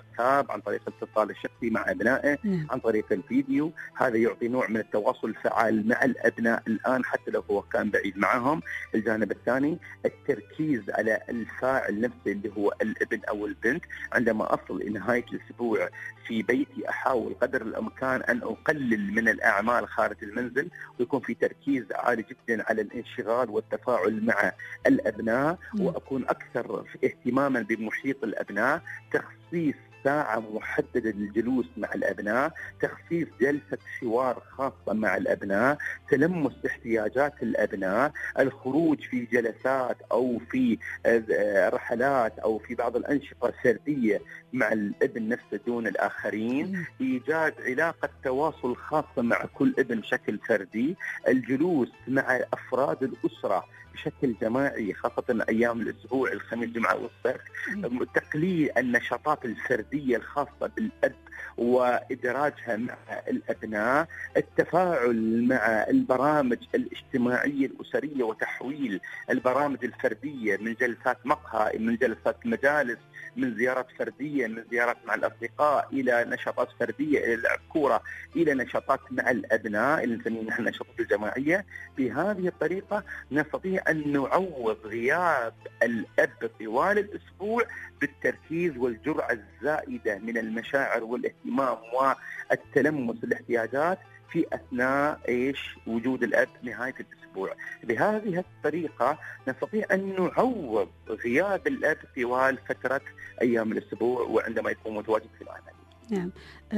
الاب عن طريق الاتصال الشخصي مع ابنائه عن طريق الفيديو. هذا يعطي نوع من التواصل الفعال مع الابناء الان حتى لو هو كان بعيد معهم. الجانب الثاني التركيز على الفاعل نفسه اللي هو الابن او البنت. عندما اصل لنهايه الاسبوع في بيتي احاول قدر الامكان ان اقلل من الاعمال خارج المنزل، ويكون في تركيز عالي جدا على الانشغال والتفاعل مع الابناء، واكون اكثر اهتماما بمحيط الابناء، تخصيص ساعة محددة للجلوس مع الأبناء، تخصيص جلسة حوار خاصة مع الأبناء، تلمس احتياجات الأبناء، الخروج في جلسات أو في رحلات أو في بعض الأنشطة الفردية مع الابن نفسه دون الآخرين، إيجاد علاقة تواصل خاصة مع كل ابن بشكل فردي، الجلوس مع أفراد الأسرة بشكل جماعي خاصة أيام الأسبوع الخميس جمعة والسبت، تقليل النشاطات الفردية الخاصة بالأب وإدراجها مع الأبناء، التفاعل مع البرامج الاجتماعية الأسرية وتحويل البرامج الفردية من جلسات مقهى، من جلسات مجالس، من زيارات فردية، من زيارات مع الأصدقاء، إلى نشاطات فردية، إلى لعب كورة، إلى نشاطات مع الأبناء اللي نسميها نحن النشاطات الجماعية. بهذه الطريقة نستطيع أن نعوض غياب الأب طوال الأسبوع بالتركيز والجرعة الزائدة من المشاعر والاهتمام والتلمس الاحتياجات في أثناء إيش وجود الأب نهاية الأسبوع. بهذه الطريقة نستطيع أن نعوض غياب الأب طوال فترة أيام الأسبوع وعندما يكون متواجد في العمل. نعم.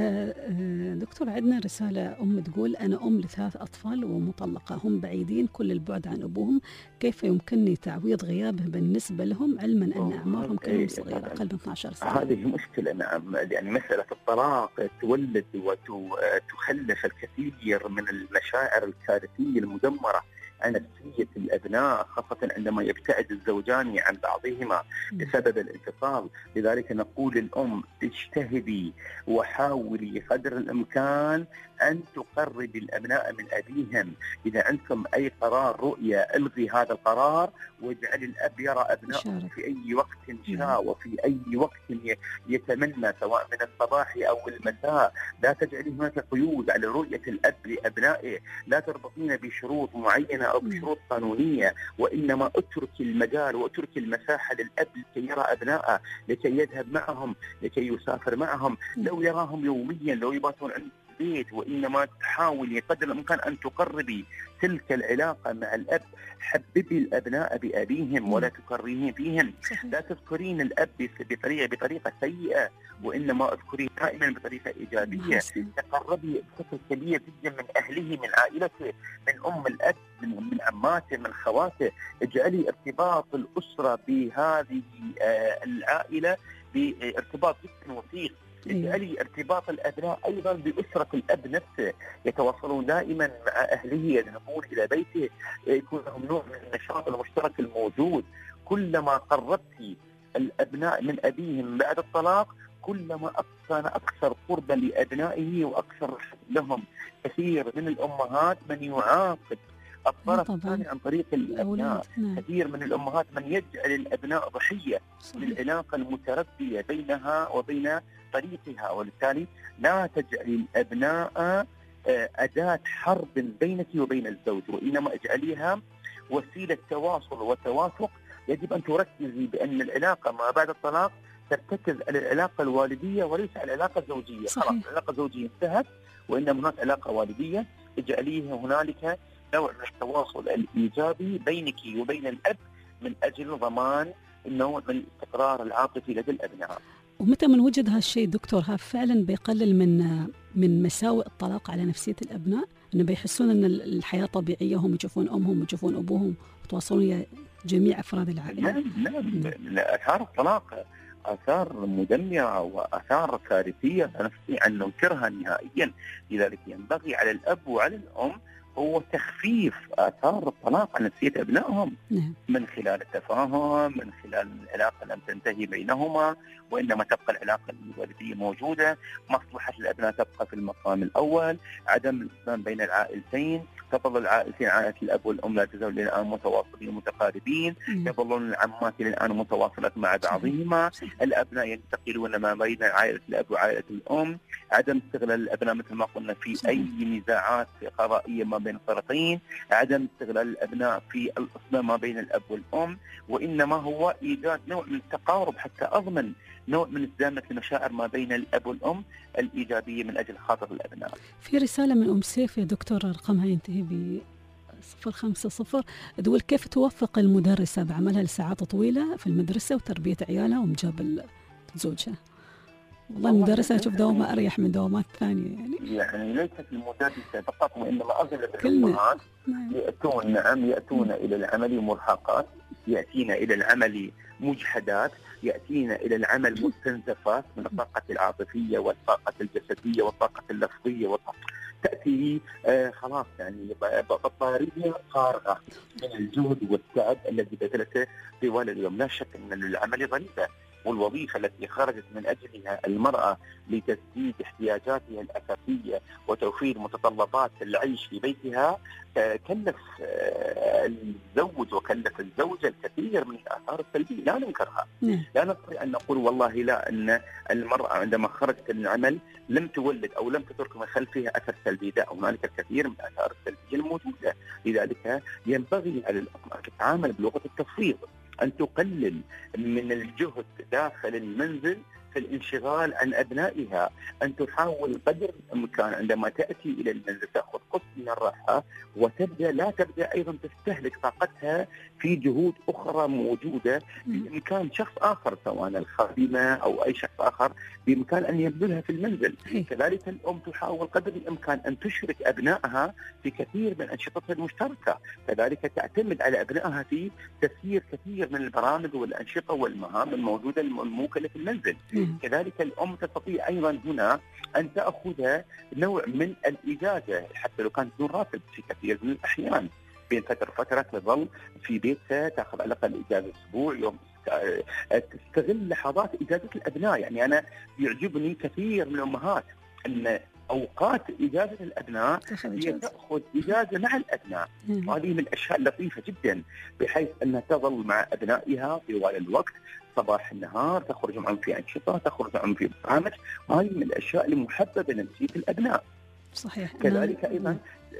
دكتور، عندنا رسالة أم تقول: أنا أم لثلاث أطفال ومطلقة، هم بعيدين كل البعد عن أبوهم، كيف يمكنني تعويض غيابه بالنسبة لهم علما أن أعمارهم كانوا صغيرة أقل من اثني عشر سنة؟ هذه مشكلة. نعم، يعني مسألة الطلاق تولد وتخلف الكثير من المشاعر الكارثية المدمرة عن نفسية الأبناء، خاصة عندما يبتعد الزوجان عن بعضهما بسبب الانفصال. لذلك نقول للأم: اجتهدي وحاولي قدر الإمكان أن تقربي الأبناء من أبيهم. إذا عندكم أي قرار رؤية الغي هذا القرار واجعل الأب يرى أبنائه في أي وقت شاء وفي أي وقت يتمنى، سواء من الصباح أو المساء. لا تجعلي هناك قيود على رؤية الأب لأبنائه، لا تربطين بشروط معينة أو بشروط قانونية، وإنما اترك المجال واترك المساحة للأب لكي يرى أبنائه، لكي يذهب معهم، لكي يسافر معهم، لو يراهم يوميا، لو يباتون عند البيت، وإنما تحاولي قدر الإمكان أن تقربي تلك العلاقة مع الأب. حببي الأبناء بأبيهم ولا تكرهين فيهم. لا تذكرين الأب بطريقة بطريقة سيئة، وإنما اذكريه دائما بطريقة إيجابية. تقربي بشكل كبير جدا من أهله، من عائلته، من أم الأب، من, من عماته، من خواته. اجعلي ارتباط الأسرة بهذه العائلة بارتباط جدا وثيق. اجعلي ارتباط الأبناء أيضا بأسرة الأب نفسه، يتواصلون دائما مع أهله، يذهبون إلى بيته، يكون لهم نوع من النشاط المشترك الموجود. كلما قربتي الأبناء من أبيهم بعد الطلاق كلما كان أكثر قربا لأبنائه وأكثر لهم. كثير من الأمهات من يعاقب الطرف الثاني عن طريق الأبناء. كثير من الأمهات من يجعل الأبناء ضحية للعلاقة المتربية بينها وبين طريقها، وبالتالي لا تجعلي الأبناء أداة حرب بينك وبين الزوج، وإنما اجعليها وسيلة تواصل وتوافق. يجب أن تركزي بأن العلاقة ما بعد الطلاق ترتكز على العلاقة الوالدية وليس على العلاقة الزوجية. خلاص العلاقة الزوجية انتهت وإنما هناك علاقة والدية. اجعليه هنالك نوع من التواصل الإيجابي بينك وبين الأب من أجل ضمان النوع من الاستقرار العاطفي لدى الأبناء. ومتى من وجد هالشيء دكتور ها فعلا بيقلل من من مساوئ الطلاق على نفسية الأبناء، إنه بيحسون أن الحياة طبيعية، هم يشوفون أمهم ويشوفون أبوهم وتواصلون جميع أفراد العائلة؟ نعم نعم. آثار الطلاق آثار مدمرة وآثار كارثية لا نستطيع أن ننكرها نهائيا. لذلك ينبغي على الأب وعلى الأم هو تخفيف آثار الطلاق عن نفسية أبنائهم من خلال التفاهم، من خلال العلاقة لم تنتهي بينهما وإنما تبقى العلاقة الوالدية موجودة، مصلحة الأبناء تبقى في المقام الأول، عدم الانسجام بين العائلتين، تظل العائلتين عائلة الأب والأم لا تزال الآن متواصلين متقاربين، يظلون العمات الآن متواصلات مع بعضهما، الأبناء ينتقلون ما بين عائلة الأب وعائلة الأم، عدم استغلال الأبناء مثل ما قلنا في أي نزاعات قضائية ما بين الطرفين، عدم استغلال الأبناء في الأصل ما بين الأب والأم، وإنما هو إيجاد نوع من التقارب حتى أضمن نوع من ازدامة المشاعر ما بين الأب والأم الإيجابية من أجل خاطر الأبناء. في رسالة من أم سيف يا دكتور رقمها ينتهي ب صفر خمسة صفر تقول كيف توفق المدرسة بعملها لساعات طويلة في المدرسة وتربية عيالها ومجاب زوجها؟ والله المدرسة أشوف دوامها أريح من دوامات ثانية يعني. يعني ليست المدرسة فقط وإنما أغلب الأمهات يأتون نعم يأتون إلى العمل مرهقات، يأتين إلى العمل مجهدات، يأتينا إلى العمل مستنزفات من الطاقة العاطفية والطاقة الجسدية والطاقة اللفظية والطاقة تأتي آه خلاص يعني بطارية فارغة من الجهد والتعب الذي بذلته طوال اليوم. لا شك أن العمل ضريبة، والوظيفة التي خرجت من أجلها المرأة لتسديد احتياجاتها الأساسية وتوفير متطلبات العيش في بيتها كلف الزوج وكلف الزوجة الكثير من الآثار السلبية لا ننكرها. لا نستطيع أن نقول والله لا أن المرأة عندما خرجت من العمل لم تولد أو لم تترك من خلفها أثر سلبي، لا، هنالك الكثير من الآثار السلبية الموجودة. لذلك ينبغي على الأم أن تتعامل بلغة التفويض، أن تقلل من الجهد داخل المنزل في الانشغال عن أبنائها، أن تحاول قدر الإمكان عندما تأتي إلى المنزل تأخذ قسط من الراحة وتبدأ لا تبدأ أيضا تستهلك طاقتها في جهود أخرى موجودة بإمكان شخص آخر سواء الخادمة أو أي شخص آخر بإمكان أن يبذلها في المنزل. كذلك الأم تحاول قدر الإمكان أن تشرك أبنائها في كثير من أنشطتها المشتركة، كذلك تعتمد على أبنائها في تسيير كثير من البرامج والأنشطة والمهام الموجودة الموكلة في المنزل. كذلك الأم تستطيع أيضا هنا أن تأخذ نوع من الإجازة حتى لو كانت دون راتب في كثير من الأحيان، بين فترة وفترة تظل في بيتها تأخذ على الأقل إجازة أسبوع يوم، تستغل لحظات إجازة الأبناء. يعني أنا يعجبني كثير من الأمهات أن أوقات إجازة الأبناء هي تأخذ إجازة مع الأبناء، وهذه من الأشياء اللطيفة جدا بحيث أنها تظل مع أبنائها طوال الوقت صباح النهار، تخرج معهم في أنشطة، تخرج معهم في برامج، وهذه من الأشياء المحببة لنفسية الأبناء. صحيح. كذلك أيضا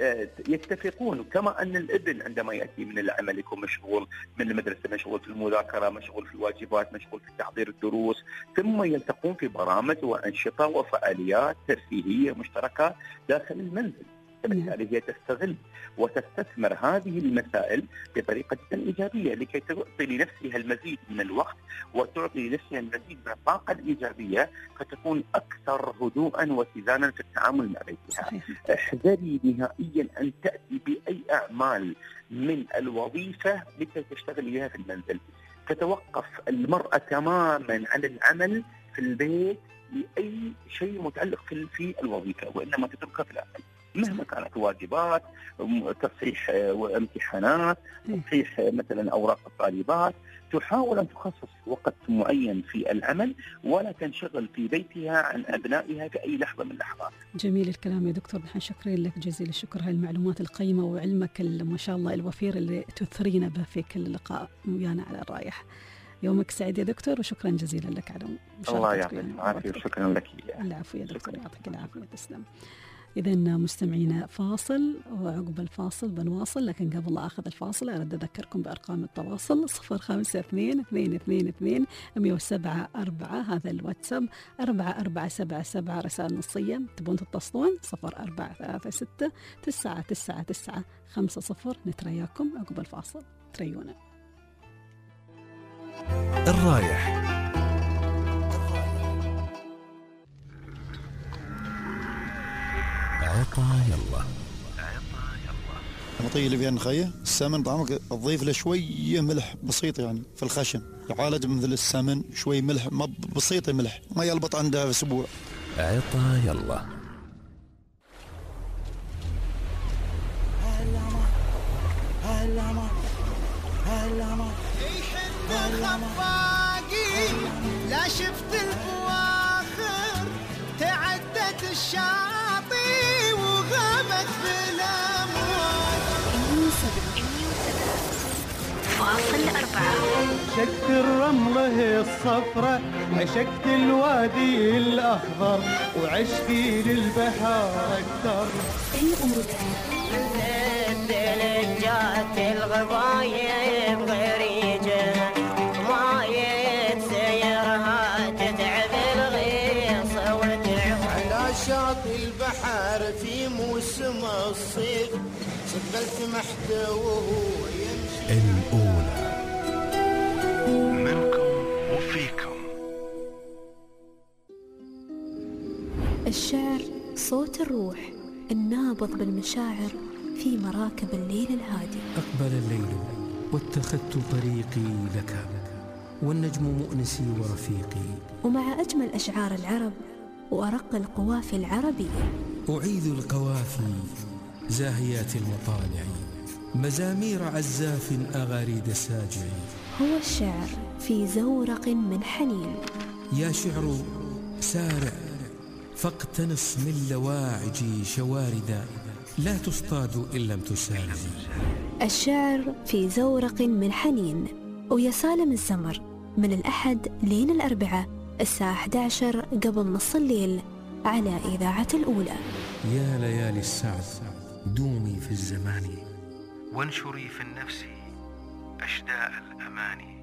يتفقون كما أن الابن عندما يأتي من العمل يكون مشغول من المدرسة، مشغول في المذاكرة، مشغول في الواجبات، مشغول في تحضير الدروس، ثم يلتقون في برامج وأنشطة وفعاليات ترفيهية مشتركة داخل المنزل. بالتالي هي تستغل وتستثمر هذه المسائل بطريقة جدا إيجابية لكي تعطي لنفسها المزيد من الوقت وتعطي لنفسها المزيد من الطاقة الإيجابية فتكون أكثر هدوءا واتزانا في التعامل مع بيتها. احذري نهائيا أن تأتي بأي أعمال من الوظيفة لكي تشتغل بها في المنزل. تتوقف المرأة تماما عن العمل في البيت لأي شيء متعلق في الوظيفة، وإنما تتركها في العمل مهما كانت واجبات، تصحيح وامتحانات، تصحيح مثلا أوراق الطالبات. تحاول أن تخصص وقت معين في العمل ولا تنشغل في بيتها عن أبنائها في أي لحظة من اللحظات. جميل الكلام يا دكتور، نحن شكرين لك جزيل الشكر هاي المعلومات القيمة وعلمك ما شاء الله الوفير اللي تثرينا به في كل لقاء ويانا على الرايح. يومك سعيد يا دكتور وشكرا جزيلا لك على مشاركتك. الله يعطيك العافية وشكرا لك. العفو يا دكتور، يعطيك العافية. تسلم. إذا مستمعينا فاصل، وعقب الفاصل بنواصل، لكن قبل لا أخذ الفاصل أرد أذكركم بأرقام التواصل صفر خمسة اثنين اثنين اثنين اثنين مئة وسبعة أربعة، هذا الواتساب أربعة أربعة سبعة سبعة، رسائل نصية تبون تتصلون صفر أربعة ثلاثة ستة تسعة تسعة تسعة خمسة صفر. نترياكم عقب الفاصل، تريونا. الرايح عطا يلا. المطية اللي فيها نخية السمن طعمك تضيف له شوية ملح بسيط يعني في الخشن يعالج مثل السمن، شوي ملح ما بسيطة ملح ما يلبط عندها أسبوع. عطا يلا. هلا ما هلا ما يحب خفاقي لا شفت البواخر تعدت الشاطئ وغابت بالامواج. فاصل أربعة. عشقت الرملة الصفرة عشقت الوادي الأخضر وعشقي للبحر أكثر. جات الغضايب غريجة ما يتسيرها تتعب الغيص وتعب على شاطئ البحر في موسم الصيف شغلت محتوى يمشي. الأولى منكم وفيكم. الشعر صوت الروح النابض بالمشاعر في مراكب الليل الهادي. أقبل الليل واتخذت طريقي لك والنجم مؤنسي ورفيقي. ومع أجمل أشعار العرب وأرق القوافي العربية أعيذ القوافي زاهيات المطالع مزامير عزاف أغاريد ساجع. هو الشعر في زورق من حنين. يا شعر سارع فاقتنص من لواعج شواردا لا تصطاد إن لم تسالز. الشعر في زورق من حنين ويا سالم الزمر من الأحد لين الأربعاء الساعة أحد عشر قبل نص الليل على إذاعة الأولى. يا ليالي السعد دومي في الزمان وانشري في النفس أشداء الأماني.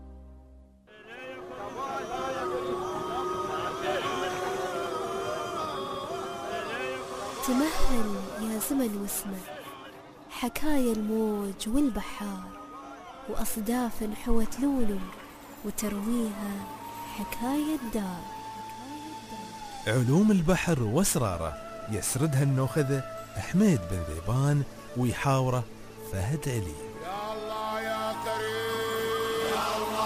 تمهل يا زمن واسمع حكايا الموج والبحار وأصداف حوت لولو وترويها حكاية دار. علوم البحر واسراره يسردها النوخذة حميد بن ذيبان ويحاوره فهد علي. يا الله يا كريم يا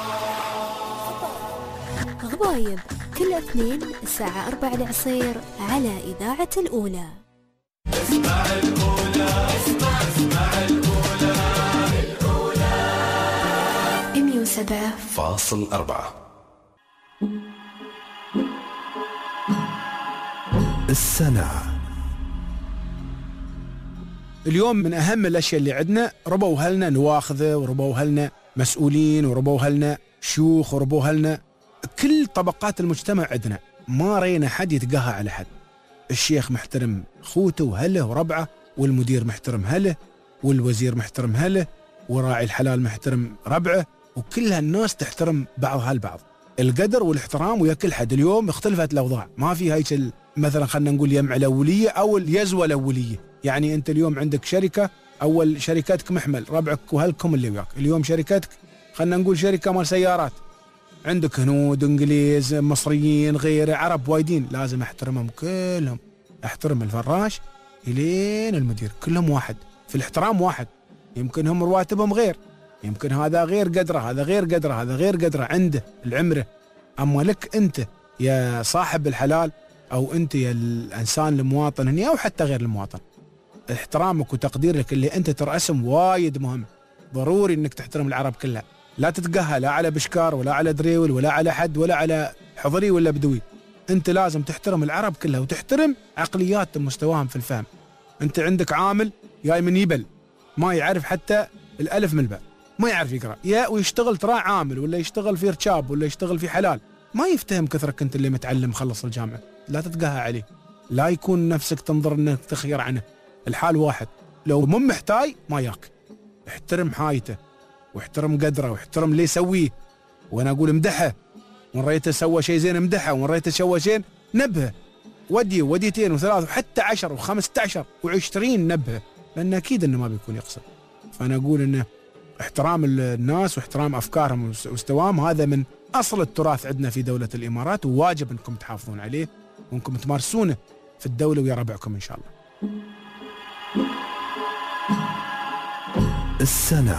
الله. غضايب كل اثنين الساعة أربعة العصير على إذاعة الأولى. اسمع الأولى اسمع اسمع الأولى الأولى مية وسبعة فاصل أربعة. السنة. اليوم من أهم الأشياء اللي عندنا ربوا هلنا نواخذة وربوا هلنا مسؤولين وربوا هلنا شيوخ وربوا هلنا كل طبقات المجتمع عندنا. ما رينا حد يتقهى على حد. الشيخ محترم خوته وهله وربعه والمدير محترم هله والوزير محترم هله وراعي الحلال محترم ربعه وكل هالناس تحترم بعضها البعض. القدر والاحترام ويا كل حد. اليوم اختلفت الأوضاع ما في هيك مثلا خلنا نقول يمع الأولية أو اليزوى الأولية. يعني أنت اليوم عندك شركة أول شركتك محمل ربعك وهلكم اللي وياك. اليوم شركتك خلنا نقول شركة مال سيارات عندك هنود انجليز مصريين غير عرب وايدين لازم احترمهم كلهم. احترم الفراش الين المدير كلهم واحد في الاحترام واحد. يمكن هم رواتبهم غير يمكن هذا غير قدره هذا غير قدره هذا غير قدره عنده العمره. اما لك انت يا صاحب الحلال او انت يا الانسان المواطن هنا او حتى غير المواطن احترامك وتقديرك اللي انت ترأسهم وايد مهم. ضروري انك تحترم العرب كلها. لا تتقهى لا على بشكار ولا على دريول ولا على حد ولا على حضري ولا بدوي. انت لازم تحترم العرب كلها وتحترم عقلياتهم ومستواهم في الفهم. انت عندك عامل جاي من يبل ما يعرف حتى الالف من الباء ما يعرف يقرا يا ويشتغل ترى عامل ولا يشتغل في رشاب ولا يشتغل في حلال ما يفتهم كثرك انت اللي متعلم خلص الجامعه. لا تتقهى عليه. لا يكون نفسك تنظر انك تخير عنه. الحال واحد لو مو محتاج ما ياك. احترم حايته واحترم قدره واحترم اللي يسويه. وانا اقول امدحه وان ريته سوى شيء زين امدحه وان ريته سوى شيء نبهه. ودي وديتين وثلاث وحتى عشر وخمسة عشر وعشرين نبهه لان اكيد انه ما بيكون يقصد. فانا اقول انه احترام الناس واحترام افكارهم واستواهم هذا من اصل التراث عندنا في دوله الامارات وواجب انكم تحافظون عليه وانكم تمارسونه في الدوله ويا ربعكم ان شاء الله. السنة.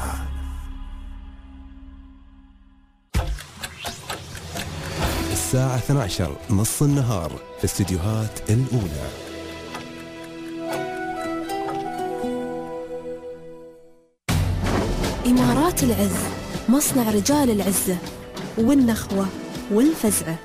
الساعة اثنتي عشرة نص النهار في استديوهات الأولى. إذاعة العز، مصنع رجال العزة والنخوة والفزعة.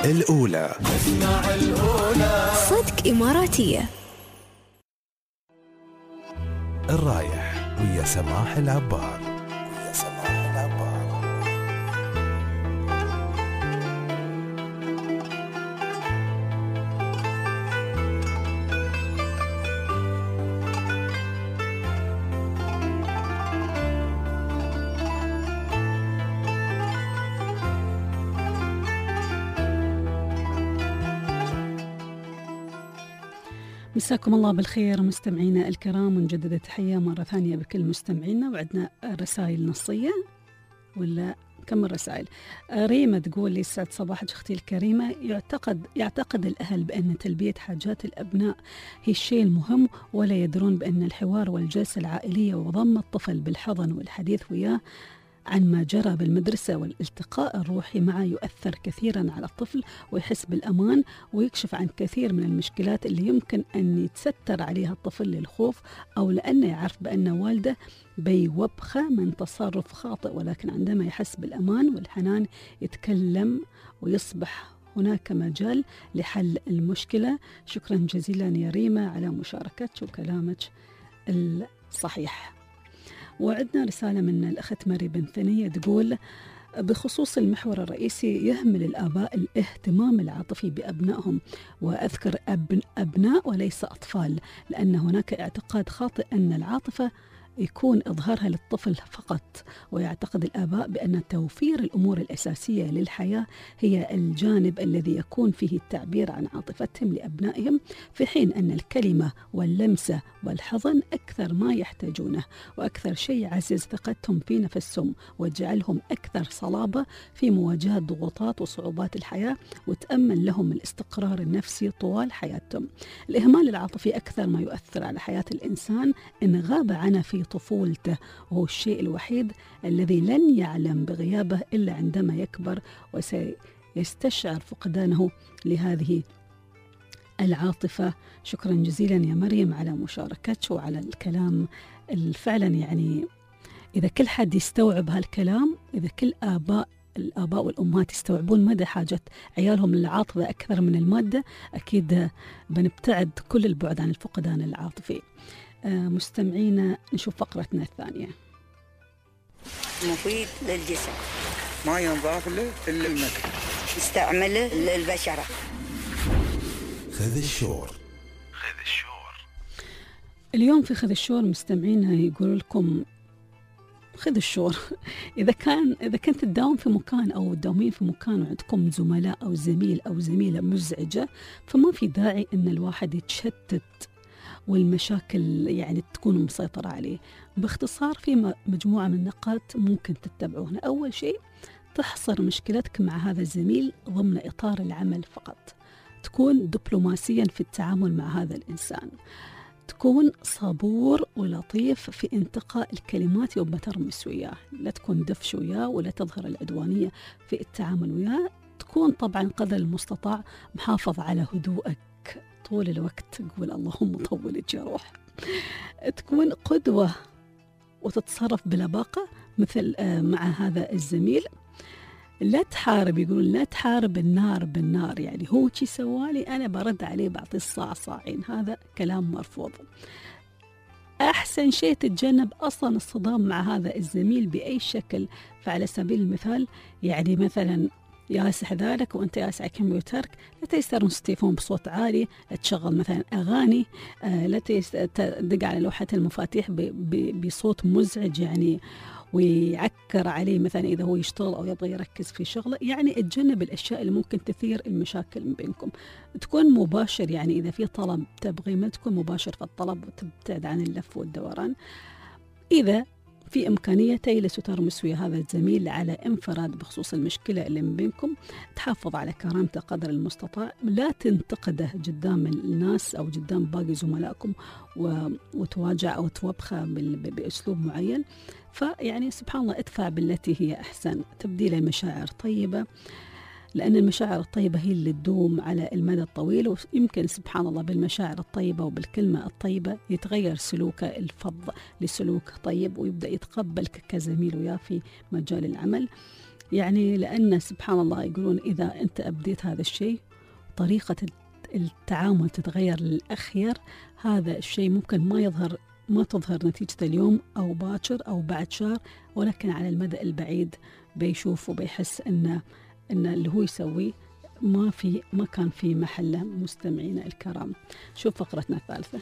الأولى. اسمع الأولى. صدق إماراتية. الرايح ويا سماح العبار. ويا سماح العبار. مساكم الله بالخير مستمعينا الكرام، ونجدد التحية مرة ثانية بكل مستمعينا، وعندنا رسائل نصية ولا كم الرسائل. ريمة تقول لي سعد صباحك أختي الكريمة، يعتقد يعتقد الأهل بأن تلبية حاجات الأبناء هي الشيء المهم، ولا يدرون بأن الحوار والجلسة العائلية وضم الطفل بالحضن والحديث وياه عن ما جرى بالمدرسة والالتقاء الروحي معه يؤثر كثيرا على الطفل، ويحس بالأمان ويكشف عن كثير من المشكلات اللي يمكن أن يتستر عليها الطفل للخوف أو لأنه يعرف بأن والده بيوبخه من تصرف خاطئ، ولكن عندما يحس بالأمان والحنان يتكلم ويصبح هناك مجال لحل المشكلة. شكرا جزيلا يا ريمة على مشاركتك وكلامك الصحيح. وعندنا رسالة من الأخت مري بن ثنية تقول بخصوص المحور الرئيسي، يهمل الآباء الاهتمام العاطفي بأبنائهم، وأذكر أبن أبناء وليس أطفال، لأن هناك اعتقاد خاطئ أن العاطفة يكون إظهارها للطفل فقط، ويعتقد الآباء بأن توفير الأمور الأساسية للحياة هي الجانب الذي يكون فيه التعبير عن عاطفتهم لأبنائهم، في حين أن الكلمة واللمسة والحضن أكثر ما يحتاجونه، وأكثر شيء يعزز ثقتهم في نفسهم ويجعلهم أكثر صلابة في مواجهة ضغوطات وصعوبات الحياة، وتأمن لهم الاستقرار النفسي طوال حياتهم. الإهمال العاطفي أكثر ما يؤثر على حياة الإنسان إن غاب عنه في طفولته، وهو الشيء الوحيد الذي لن يعلم بغيابه إلا عندما يكبر وسيستشعر فقدانه لهذه العاطفة. شكرا جزيلا يا مريم على مشاركتك وعلى الكلام فعلا، يعني إذا كل حد يستوعب هالكلام، إذا كل آباء الآباء والأمهات يستوعبون مدى حاجة عيالهم للعاطفة أكثر من المادة، أكيد بنبتعد كل البعد عن الفقدان العاطفي. مستمعينا نشوف فقرتنا الثانية. مفيد للجسم، ما ينضاف له إلا المكر، يستعمله للبشرة. خذ الشور. خذ الشور. اليوم في خذ الشور مستمعينا يقول لكم خذ الشور. إذا كان إذا كنت تداوم في مكان أو تداومين في مكان وعندكم زملاء أو زميل أو زميلة مزعجة، فما في داعي إن الواحد يتشتت والمشاكل يعني تكون مسيطرة عليه. باختصار في مجموعة من النقاط ممكن تتبعونها. أول شيء، تحصر مشكلتك مع هذا الزميل ضمن إطار العمل فقط. تكون دبلوماسيا في التعامل مع هذا الإنسان. تكون صبور ولطيف في انتقاء الكلمات يوم ما ترمس وياه، لا تكون دفش وياه ولا تظهر العدوانية في التعامل وياه. تكون طبعا قدر المستطاع محافظ على هدوءك طول الوقت، تقول اللهم طول الجروح. تكون قدوة وتتصرف بلباقة مثل مع هذا الزميل. لا تحارب، يقولون لا تحارب النار بالنار، يعني هو شي سوالي أنا برد عليه بعطي الصاع صاعين، هذا كلام مرفوض. أحسن شيء تتجنب أصلا الصدام مع هذا الزميل بأي شكل. فعلى سبيل المثال يعني مثلا ياسح ذلك وأنت ياسح على كمبيوترك، لا تستخدم التليفون بصوت عالي، لا تشغل مثلا أغاني، آه لا تدق على لوحة المفاتيح بصوت مزعج يعني ويعكر عليه مثلا إذا هو يشتغل أو يبغى يركز في شغله. يعني اتجنب الأشياء اللي ممكن تثير المشاكل بينكم. تكون مباشر، يعني إذا في طلب تبغي ما تكون مباشر في الطلب وتبتعد عن اللف والدوران. إذا في إمكانية تجلس وترمس ويا هذا الزميل على انفراد بخصوص المشكلة اللي من بينكم، تحافظ على كرامته قدر المستطاع. لا تنتقده قدام الناس أو قدام باقي زملائكم وتواجع أو توبخه بأسلوب معين. فيعني سبحان الله ادفع بالتي هي أحسن. تبديل المشاعر طيبة، لأن المشاعر الطيبة هي اللي تدوم على المدى الطويل، ويمكن سبحان الله بالمشاعر الطيبة وبالكلمة الطيبة يتغير سلوكه الفظ لسلوك طيب ويبدأ يتقبلك كزميل وياه في مجال العمل. يعني لأن سبحان الله يقولون إذا أنت أبديت هذا الشيء طريقة التعامل تتغير للأخير، هذا الشيء ممكن ما يظهر ما تظهر نتيجة اليوم أو باكر أو بعد شهر، ولكن على المدى البعيد بيشوف وبيحس أن أن اللي هو يسويه ما في ما كان في محله. مستمعينا الكرام، شوف فقرتنا الثالثة.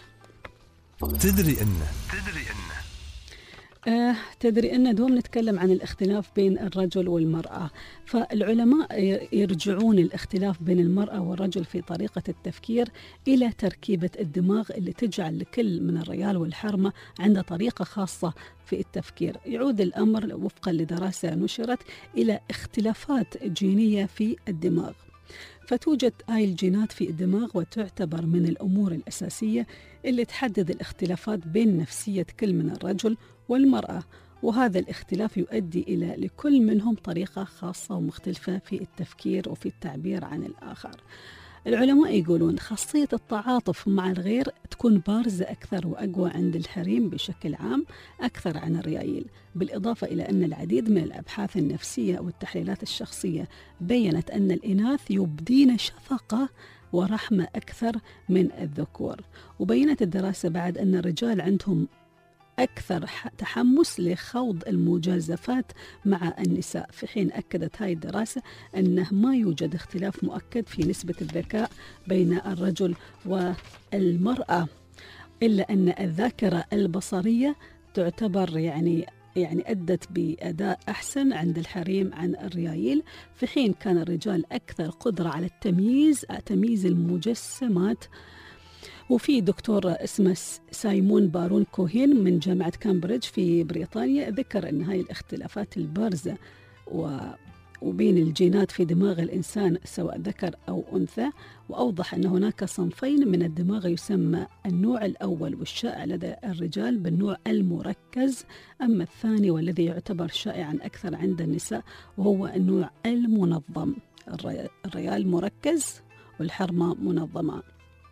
تدري أنه تدري أنه آه، تدري أن دوم نتكلم عن الاختلاف بين الرجل والمرأة، فالعلماء يرجعون الاختلاف بين المرأة والرجل في طريقة التفكير إلى تركيبة الدماغ اللي تجعل لكل من الرجال والحرمة عنده طريقة خاصة في التفكير. يعود الأمر وفقا لدراسة نشرت إلى اختلافات جينية في الدماغ، فتوجد هاي الجينات في الدماغ وتعتبر من الأمور الأساسية اللي تحدد الاختلافات بين نفسية كل من الرجل والمرأة، وهذا الاختلاف يؤدي إلى لكل منهم طريقة خاصة ومختلفة في التفكير وفي التعبير عن الآخر. العلماء يقولون خاصية التعاطف مع الغير تكون بارزة أكثر وأقوى عند الحريم بشكل عام أكثر عن الريايل، بالإضافة إلى أن العديد من الأبحاث النفسية والتحليلات الشخصية بيّنت أن الإناث يبدين شفقة ورحمة أكثر من الذكور. وبيّنت الدراسة بعد أن الرجال عندهم أكثر تحمس لخوض المجازفات مع النساء، في حين أكدت هاي الدراسة أنه ما يوجد اختلاف مؤكد في نسبة الذكاء بين الرجل والمرأة، إلا أن الذاكرة البصرية تعتبر يعني يعني أدت بأداء أحسن عند الحريم عن الريايل، في حين كان الرجال أكثر قدرة على التمييز تمييز المجسمات. وفي دكتور اسمه سايمون بارون كوهين من جامعة كامبريدج في بريطانيا ذكر أن هاي الاختلافات البارزة وبين الجينات في دماغ الإنسان سواء ذكر أو أنثى، وأوضح أن هناك صنفين من الدماغ يسمى النوع الأول والشائع لدى الرجال بالنوع المركز، أما الثاني والذي يعتبر شائعا أكثر عند النساء وهو النوع المنظم. الرجال مركز والحرمة منظمة.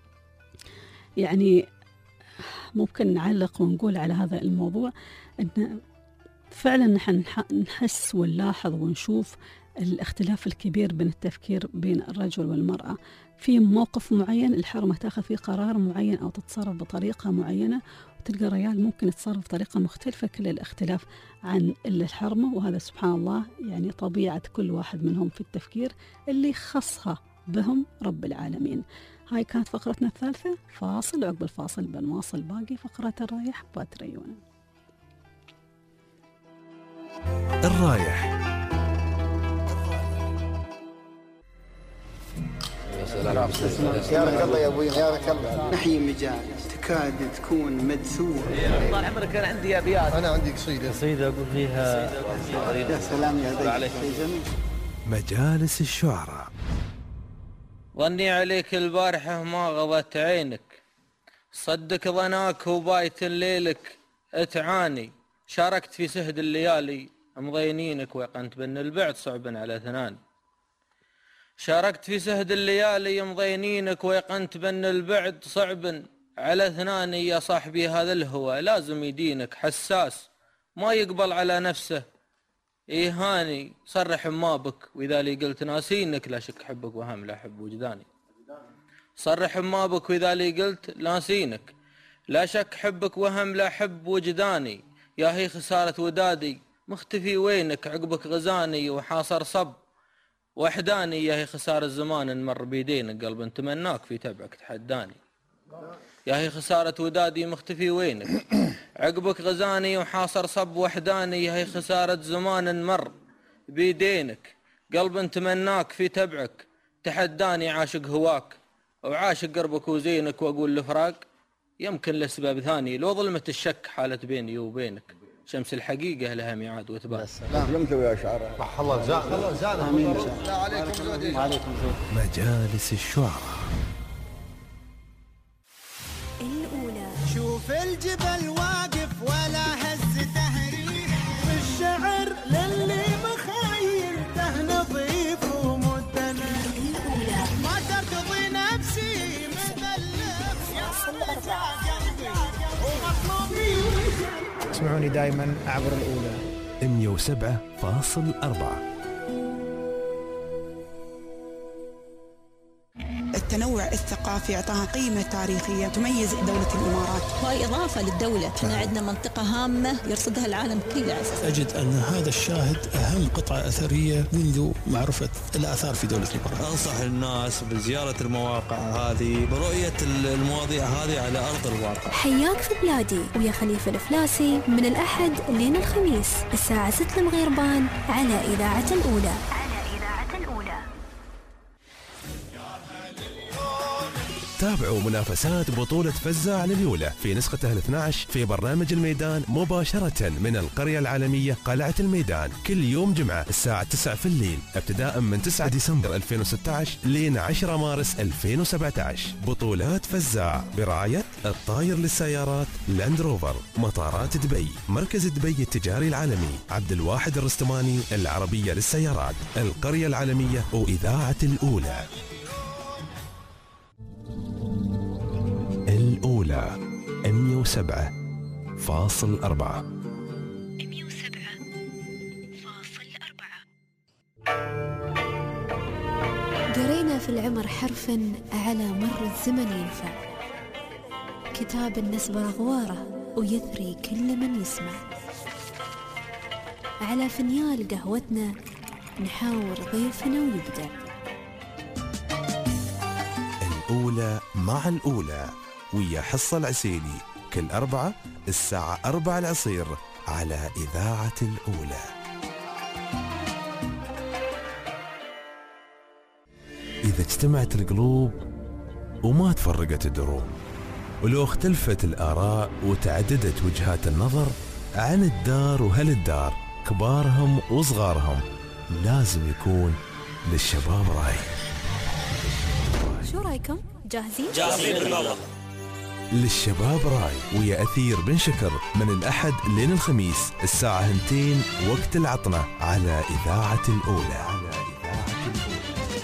يعني ممكن نعلق ونقول على هذا الموضوع أن فعلا نحن نحس ونلاحظ ونشوف الاختلاف الكبير بين التفكير بين الرجل والمرأة. في موقف معين الحرمة تأخذ فيه قرار معين أو تتصرف بطريقة معينة، وتلقى الرجال ممكن يتصرف بطريقة مختلفة، كل الاختلاف عن الحرمة. وهذا سبحان الله يعني طبيعة كل واحد منهم في التفكير اللي خصها بهم رب العالمين. هاي كانت فقرتنا الثالثة. فاصل، وعقب الفاصل بنواصل باقي فقرات الرايح باتريونا. الرايح. يا رك الله يا ابوي، يا رك الله. نحيي مجالس تكاد تكون مدسوه. طال عمرك كان عندي ابيات. انا عندي قصيده قصيده اقول فيها يا سلام يا عليك. مجالس الشعراء. ظني عليك البارحة ما غضت عينك، صدق ظناك وبايت ليلك اتعاني، شاركت في سهد الليالي مضينينك ويقنت بأن البعد صعب على اثنان، شاركت في سهد الليالي مضينينك ويقنت بأن البعد صعب على اثنان، يا صاحبي هذا الهوى لازم يدينك، حساس ما يقبل على نفسه إيهاني، صرح ما بك وإذا لي قلت ناسينك لا شك حبك وهم لا حب وجداني، صرح ما بك وإذا لي قلت ناسينك لا شك حبك وهم لا حب وجداني، يا هي خسارة ودادي مختفي وينك، عقبك غزاني وحاصر صب وحداني، يا هي خسارة الزمان مر بيدينك، قلب تمناك في تبعك تحداني، يا هي خسارة ودادي مختفي وينك، عقبك غزاني وحاصر صب وحداني، يا هي خسارة زمان مر بيدينك، قلب تمناك في تبعك تحداني، عاشق هواك وعاشق قربك وزينك، واقول الفراق يمكن لسبب ثاني، لو ظلمت الشك حالة بيني وبينك، شمس الحقيقة لها ميعاد وتبان. ظلمت يا شعراء. صح الله جزاك الله جزاك. امين. لا عليكم زودي. وعليكم زود. مجالس الشعراء. الأولى. شوف الجبل واقف ولا هز تهريب، والشعر للي مخيلته نظيف ومدنى. الأولى. ما ترتضي نفسي مذلف يا رجع قلبي ومطلوبي. اسمعوني دائما عبر الأولى مية وسبعة فاصل أربعة. التنوع الثقافي أعطاها قيمة تاريخية تميز دولة الإمارات. وهي إضافة للدولة، احنا عندنا منطقة هامة يرصدها العالم كله. أجد أن هذا الشاهد أهم قطعة أثرية منذ معرفة الآثار في دولة الإمارات. أنصح الناس بزيارة المواقع هذه، برؤية المواضيع هذه على أرض الواقع. حياك في بلادي ويا خليفة الفلاسي من الأحد لين الخميس الساعة ستة المغربان على إذاعة الأولى. تابعوا منافسات بطولة فزاع لليولة في نسختها الاثنى عشر في برنامج الميدان مباشرة من القرية العالمية قلعة الميدان كل يوم جمعة الساعة تسعة في الليل ابتداء من تسعة ديسمبر ألفين وستة عشر لين عشرة مارس ألفين وسبعة عشر. بطولات فزاع برعاية الطاير للسيارات لاند روفر، مطارات دبي، مركز دبي التجاري العالمي، عبد الواحد الرستماني العربية للسيارات، القرية العالمية وإذاعة الأولى. الأولى مئة وسبعة فاصل أربعة. مئة وسبعة فاصل أربعة. قرينا في العمر حرفا على مر الزمن ينفع، كتاب النسبة غواره ويثري كل من يسمع. على فنيال قهوتنا نحاور ضيفنا ويبدع. الأولى مع الأولى ويا حصة العسيلي كل أربعة الساعة أربعة العصير على إذاعة الأولى. إذا اجتمعت القلوب وما تفرقت الدروب، ولو اختلفت الآراء وتعددت وجهات النظر عن الدار وهل الدار كبارهم وصغارهم، لازم يكون للشباب رأي. شو رأيكم؟ جاهزين؟ جاهزين بالله. للشباب راي ويا أثير بن شكر من الأحد لين الخميس الساعة اثنتين وقت العطنة على إذاعة الأولى. على إذاعة الأولى.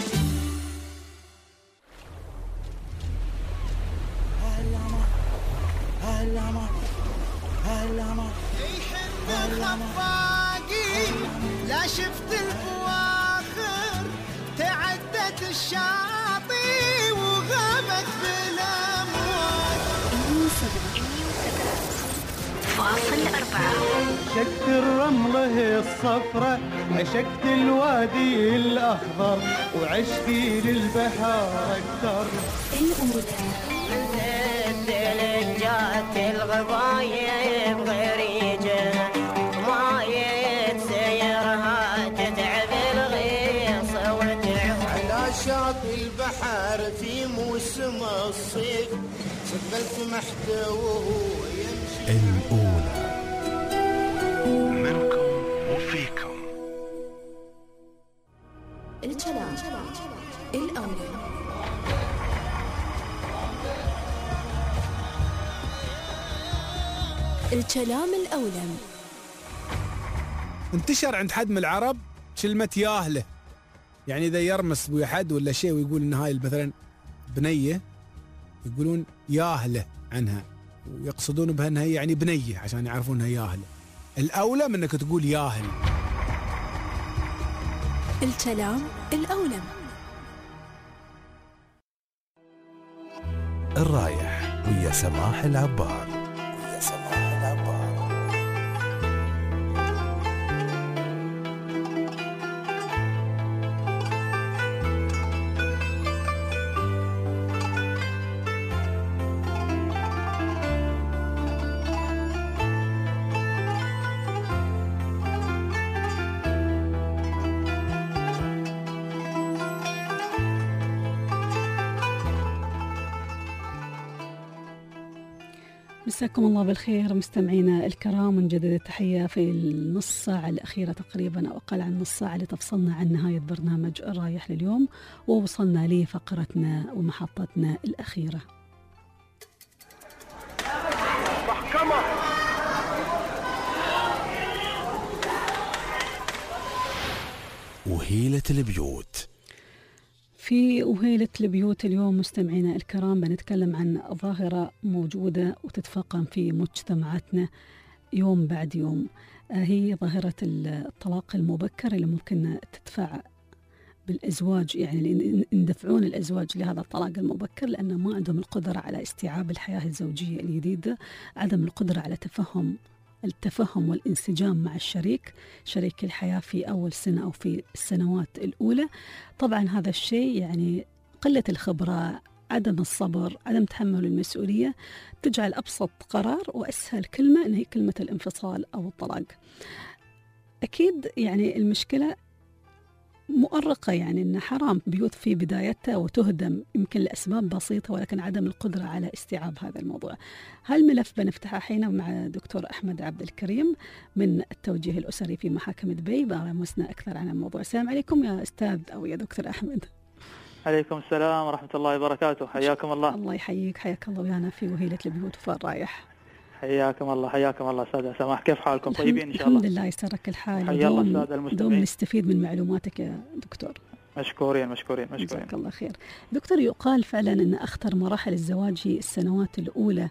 هلا ما هلا ما يحن خفاقي لا شفت الفواخر، تعدت الشاطئ وغابت بالأمواج. فاصل أربعة. عشقت الرملة الصفرة، عشقت الوادي الأخضر، وعشقي للبحر أكثر. جات الغضايب غريجة، ما يتسيرها تتعب الغيص وتعب. على شاطئ البحر في موسم الصيف سبلت محتوه يمشي. الأولى منكم وفيكم. الكلام الأولى. الكلام الأولم. انتشر عند حد من العرب كلمة ياهله، يعني إذا يرمس بويا حد ولا شيء ويقول إن هاي مثلا بنية، يقولون ياهله عنها ويقصدون بها إنها يعني بنية عشان يعرفون إنها ياهله. الأولى من إنك تقول ياهل. الكلام الأولم. الرايح ويا سماح العبار. ويا سماح العبار. مساكم الله بالخير مستمعينا الكرام، ونجدد التحية في النص ساعة الأخيرة تقريبا أو أقل عن نص ساعة اللي تفصلنا عن نهاية برنامج الرايح لليوم، ووصلنا لفقرتنا ومحطتنا الأخيرة. محكمة. وهيلة البيوت. في وهيلة البيوت اليوم مستمعينا الكرام بنتكلم عن ظاهرة موجودة وتتفاقم في مجتمعاتنا يوم بعد يوم، هي ظاهرة الطلاق المبكر اللي ممكن تدفع بالأزواج، يعني اللي يندفعون الأزواج لهذا الطلاق المبكر لأن ما عندهم القدرة على استيعاب الحياة الزوجية الجديدة، عدم القدرة على تفهم التفهم والانسجام مع الشريك شريك الحياة في أول سنة أو في السنوات الأولى. طبعا هذا الشيء يعني قلة الخبرة، عدم الصبر، عدم تحمل المسؤولية تجعل أبسط قرار وأسهل كلمة إن هي كلمة الانفصال أو الطلاق. أكيد يعني المشكلة مؤرقة، يعني أن حرام بيوت في بدايتها وتهدم يمكن لأسباب بسيطة ولكن عدم القدرة على استيعاب هذا الموضوع. هالملف بنفتحه حين مع دكتور أحمد عبد الكريم من التوجيه الأسري في محاكم دبي برمسنا أكثر عن الموضوع. السلام عليكم يا أستاذ أو يا دكتور أحمد. عليكم السلام ورحمة الله وبركاته، حياكم الله. الله يحييك، حياك الله ويانا في وهيلة البيوت وفي الرايح. حياكم الله حياكم الله سادة سماح، كيف حالكم؟ طيبين إن شاء الله. الحمد لله يسرك الحال. حيا الله السادة المستمعين. دوم نستفيد من معلوماتك يا دكتور. مشكورين مشكورين مشكورين. جزاك الله خير. دكتور، يقال فعلا أن أخطر مراحل الزواج هي السنوات الأولى،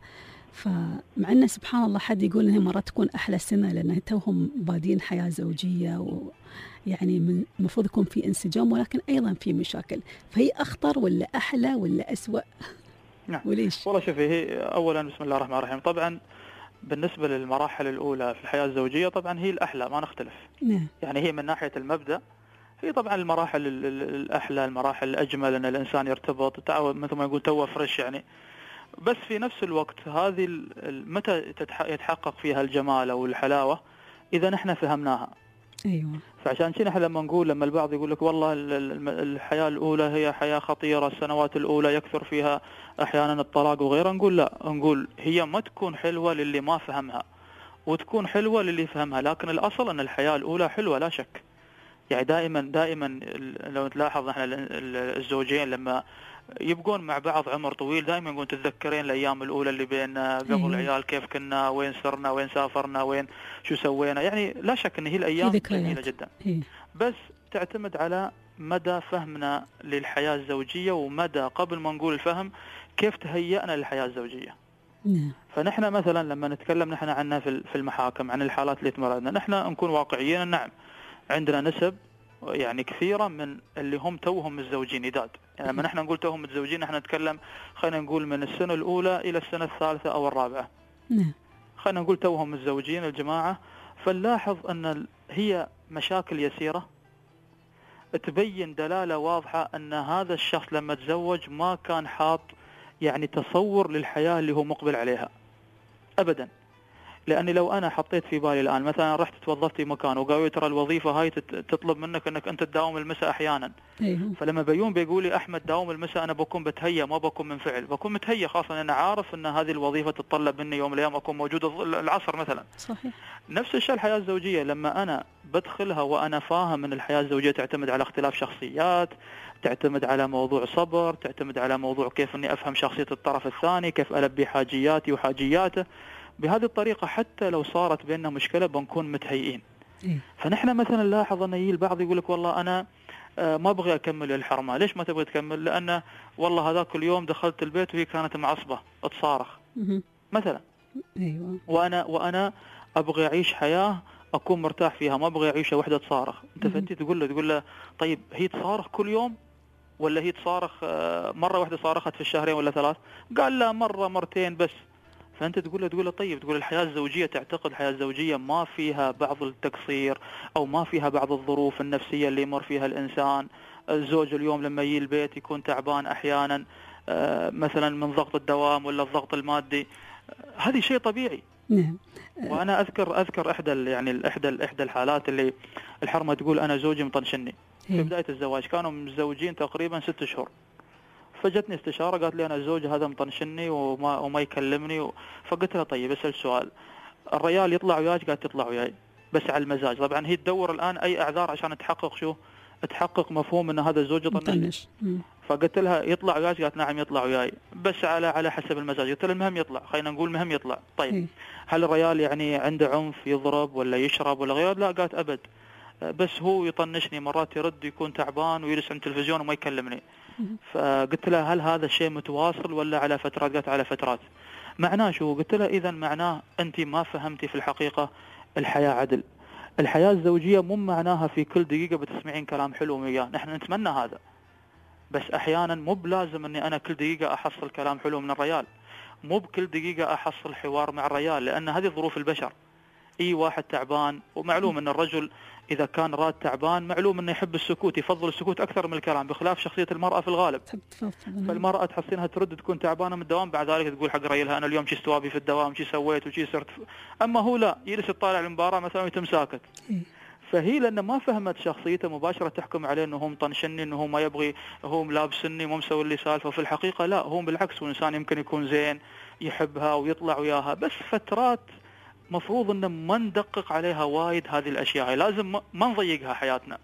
فمع أن سبحان الله حد يقول أنها مرات تكون أحلى سنة لأنها توهم بادين حياة زوجية ويعني من المفروض يكون في انسجام ولكن أيضا في مشاكل، فهي أخطر ولا أحلى ولا أسوأ؟ نعم. وليش؟ والله شوفي، هي أولا بسم الله الرحمن الرحيم، طبعا بالنسبة للمراحل الأولى في الحياة الزوجية طبعا هي الأحلى، ما نختلف. نعم. يعني هي من ناحية المبدأ هي طبعا المراحل الأحلى، المراحل الأجمل أن الإنسان يرتبط مثل ما يقول توه فريش يعني. بس في نفس الوقت هذه متى يتحقق فيها الجمال أو الحلاوة؟ إذا نحن فهمناها. أيوة. فعشان كذا احنا لما نقول لما البعض يقول لك والله الحياة الأولى هي حياة خطيرة، السنوات الأولى يكثر فيها أحيانا الطلاق وغيره، نقول لا، نقول هي ما تكون حلوة للي ما فهمها وتكون حلوة للي فهمها، لكن الأصل أن الحياة الأولى حلوة لا شك. يعني دائما دائما لو تلاحظ احنا الزوجين لما يبقون مع بعض عمر طويل دائما يقولون تتذكرين الأيام الأولى اللي بيننا قبل أيوة. العيال كيف كنا، وين صرنا، وين سافرنا، وين شو سوينا. يعني لا شك أن هي الأيام جميلة جدا. هي. بس تعتمد على مدى فهمنا للحياة الزوجية ومدى قبل ما نقول الفهم كيف تهيئنا للحياة الزوجية. نعم. فنحن مثلا لما نتكلم نحن عنها في المحاكم عن الحالات اللي تمر لنا، نحن نكون واقعيين. نعم عندنا نسب يعني كثيرة من اللي هم توهم متزوجين جداد. يعني لما نحن نقول توهم متزوجين نحن نتكلم خلينا نقول من السنة الأولى إلى السنة الثالثة أو الرابعة. نعم. خلينا نقول توهم متزوجين الجماعة. فنلاحظ أن هي مشاكل يسيرة تبين دلالة واضحة أن هذا الشخص لما تزوج ما كان حاط يعني تصور للحياة اللي هو مقبل عليها أبدا. لأني لو أنا حطيت في بالي الآن مثلا رحت توظفت في مكان وقالوا ترى الوظيفة هاي تطلب منك أنك أنت تداوم المساء أحيانا. أيوه. فلما بيوم بيقولي أحمد داوم المساء أنا بكون بتهيأ ما بكون من فعل، بكون متهيأ خاصة أنا عارف أن هذه الوظيفة تتطلب مني يوم الأيام أكون موجود العصر مثلا. صحيح. نفس الشيء الحياة الزوجية لما أنا بدخلها وأنا فاهم أن الحياة الزوجية تعتمد على اختلاف شخصيات، تعتمد على موضوع صبر، تعتمد على موضوع كيف أني أفهم شخصية الطرف الثاني، كيف ألبي حاجياتي وحاجياته. بهذه الطريقة حتى لو صارت بيننا مشكلة بنكون متهيئين. إيه؟ فنحن مثلا نلاحظ أن البعض يقول لك والله أنا ما أبغي أكمل الحرمة. ليش ما تبغي تكمل؟ لأن والله هذاك اليوم دخلت البيت وهي كانت معصبة تصارخ مثلا. أيوة. وأنا وأنا أبغي أعيش حياة أكون مرتاح فيها، ما أبغي أعيش وحدة تصارخ. أنت فأنت تقول له تقول له طيب هي تصارخ كل يوم ولا هي تصارخ مرة واحدة صارخت في الشهرين ولا ثلاث؟ قال لا مرة مرتين بس. فأنت تقول له تقول له طيب تقول الحياة الزوجية تعتقد الحياة الزوجية ما فيها بعض التقصير أو ما فيها بعض الظروف النفسية اللي يمر فيها الإنسان. الزوج اليوم لما يجي البيت يكون تعبان أحيانا مثلا من ضغط الدوام ولا الضغط المادي، هذه شيء طبيعي. نعم. وأنا أذكر أذكر إحدى يعني إحدى إحدى الحالات اللي الحرمة تقول أنا زوجي مطنشني في بداية الزواج، كانوا متزوجين تقريبا ست شهور. فجتني استشارة قالت لي أنا الزوج هذا مطنشني وما وما يكلمني و... فقلت لها طيب اسأل سؤال، الرجال يطلع وياك؟ قالت تطلع وياي بس على المزاج. طبعا هي تدور الآن أي أعذار عشان تحقق شو تحقق مفهوم أن هذا الزوج طنش. فقلت لها يطلع وياك؟ قالت نعم يطلع وياي بس على على حسب المزاج. قلت لها المهم يطلع، خلينا نقول مهم يطلع. طيب هل الرجال يعني عنده عنف يضرب ولا يشرب ولا غيره؟ لا. قالت أبد، بس هو يطنشني مرات يرد يكون تعبان ويجلس عند التلفزيون وما يكلمني. فقلت لها هل هذا الشيء متواصل ولا على فترات؟ قالت على فترات. معناه شو؟ قلت لها إذا معناه أنت ما فهمتي في الحقيقة الحياة عدل. الحياة الزوجية مو معناها في كل دقيقة بتسمعين كلام حلو وياه، نحن نتمنى هذا، بس أحيانا مو بلازم أني أنا كل دقيقة أحصل كلام حلو من الرجال، مو بكل دقيقة أحصل حوار مع الرجال، لأن هذه ظروف البشر. أي واحد تعبان، ومعلوم أن الرجل إذا كان راد تعبان معلوم أنه يحب السكوت، يفضل السكوت أكثر من الكلام، بخلاف شخصية المرأة في الغالب. فالمرأة تحسينها ترد تكون تعبانة من الدوام، بعد ذلك تقول حق ريلها أنا اليوم شي استوابي في الدوام، شي سويت وشي صرت. أما هو لا، يجلس يطالع المباراة مثلا ويتم ساكت. فهي لأن ما فهمت شخصيته مباشرة تحكم عليه أنه هو مطنشني، أنه هو ما يبغي، هو ملابسني، مو مسوي لي سالفة. في الحقيقة لا، هو بالعكس، هو إنسان يمكن يكون زين يحبها ويطلع وياها، بس فترات مفروض أن ما ندقق عليها وايد هذه الأشياء، لازم ما نضيقها حياتنا.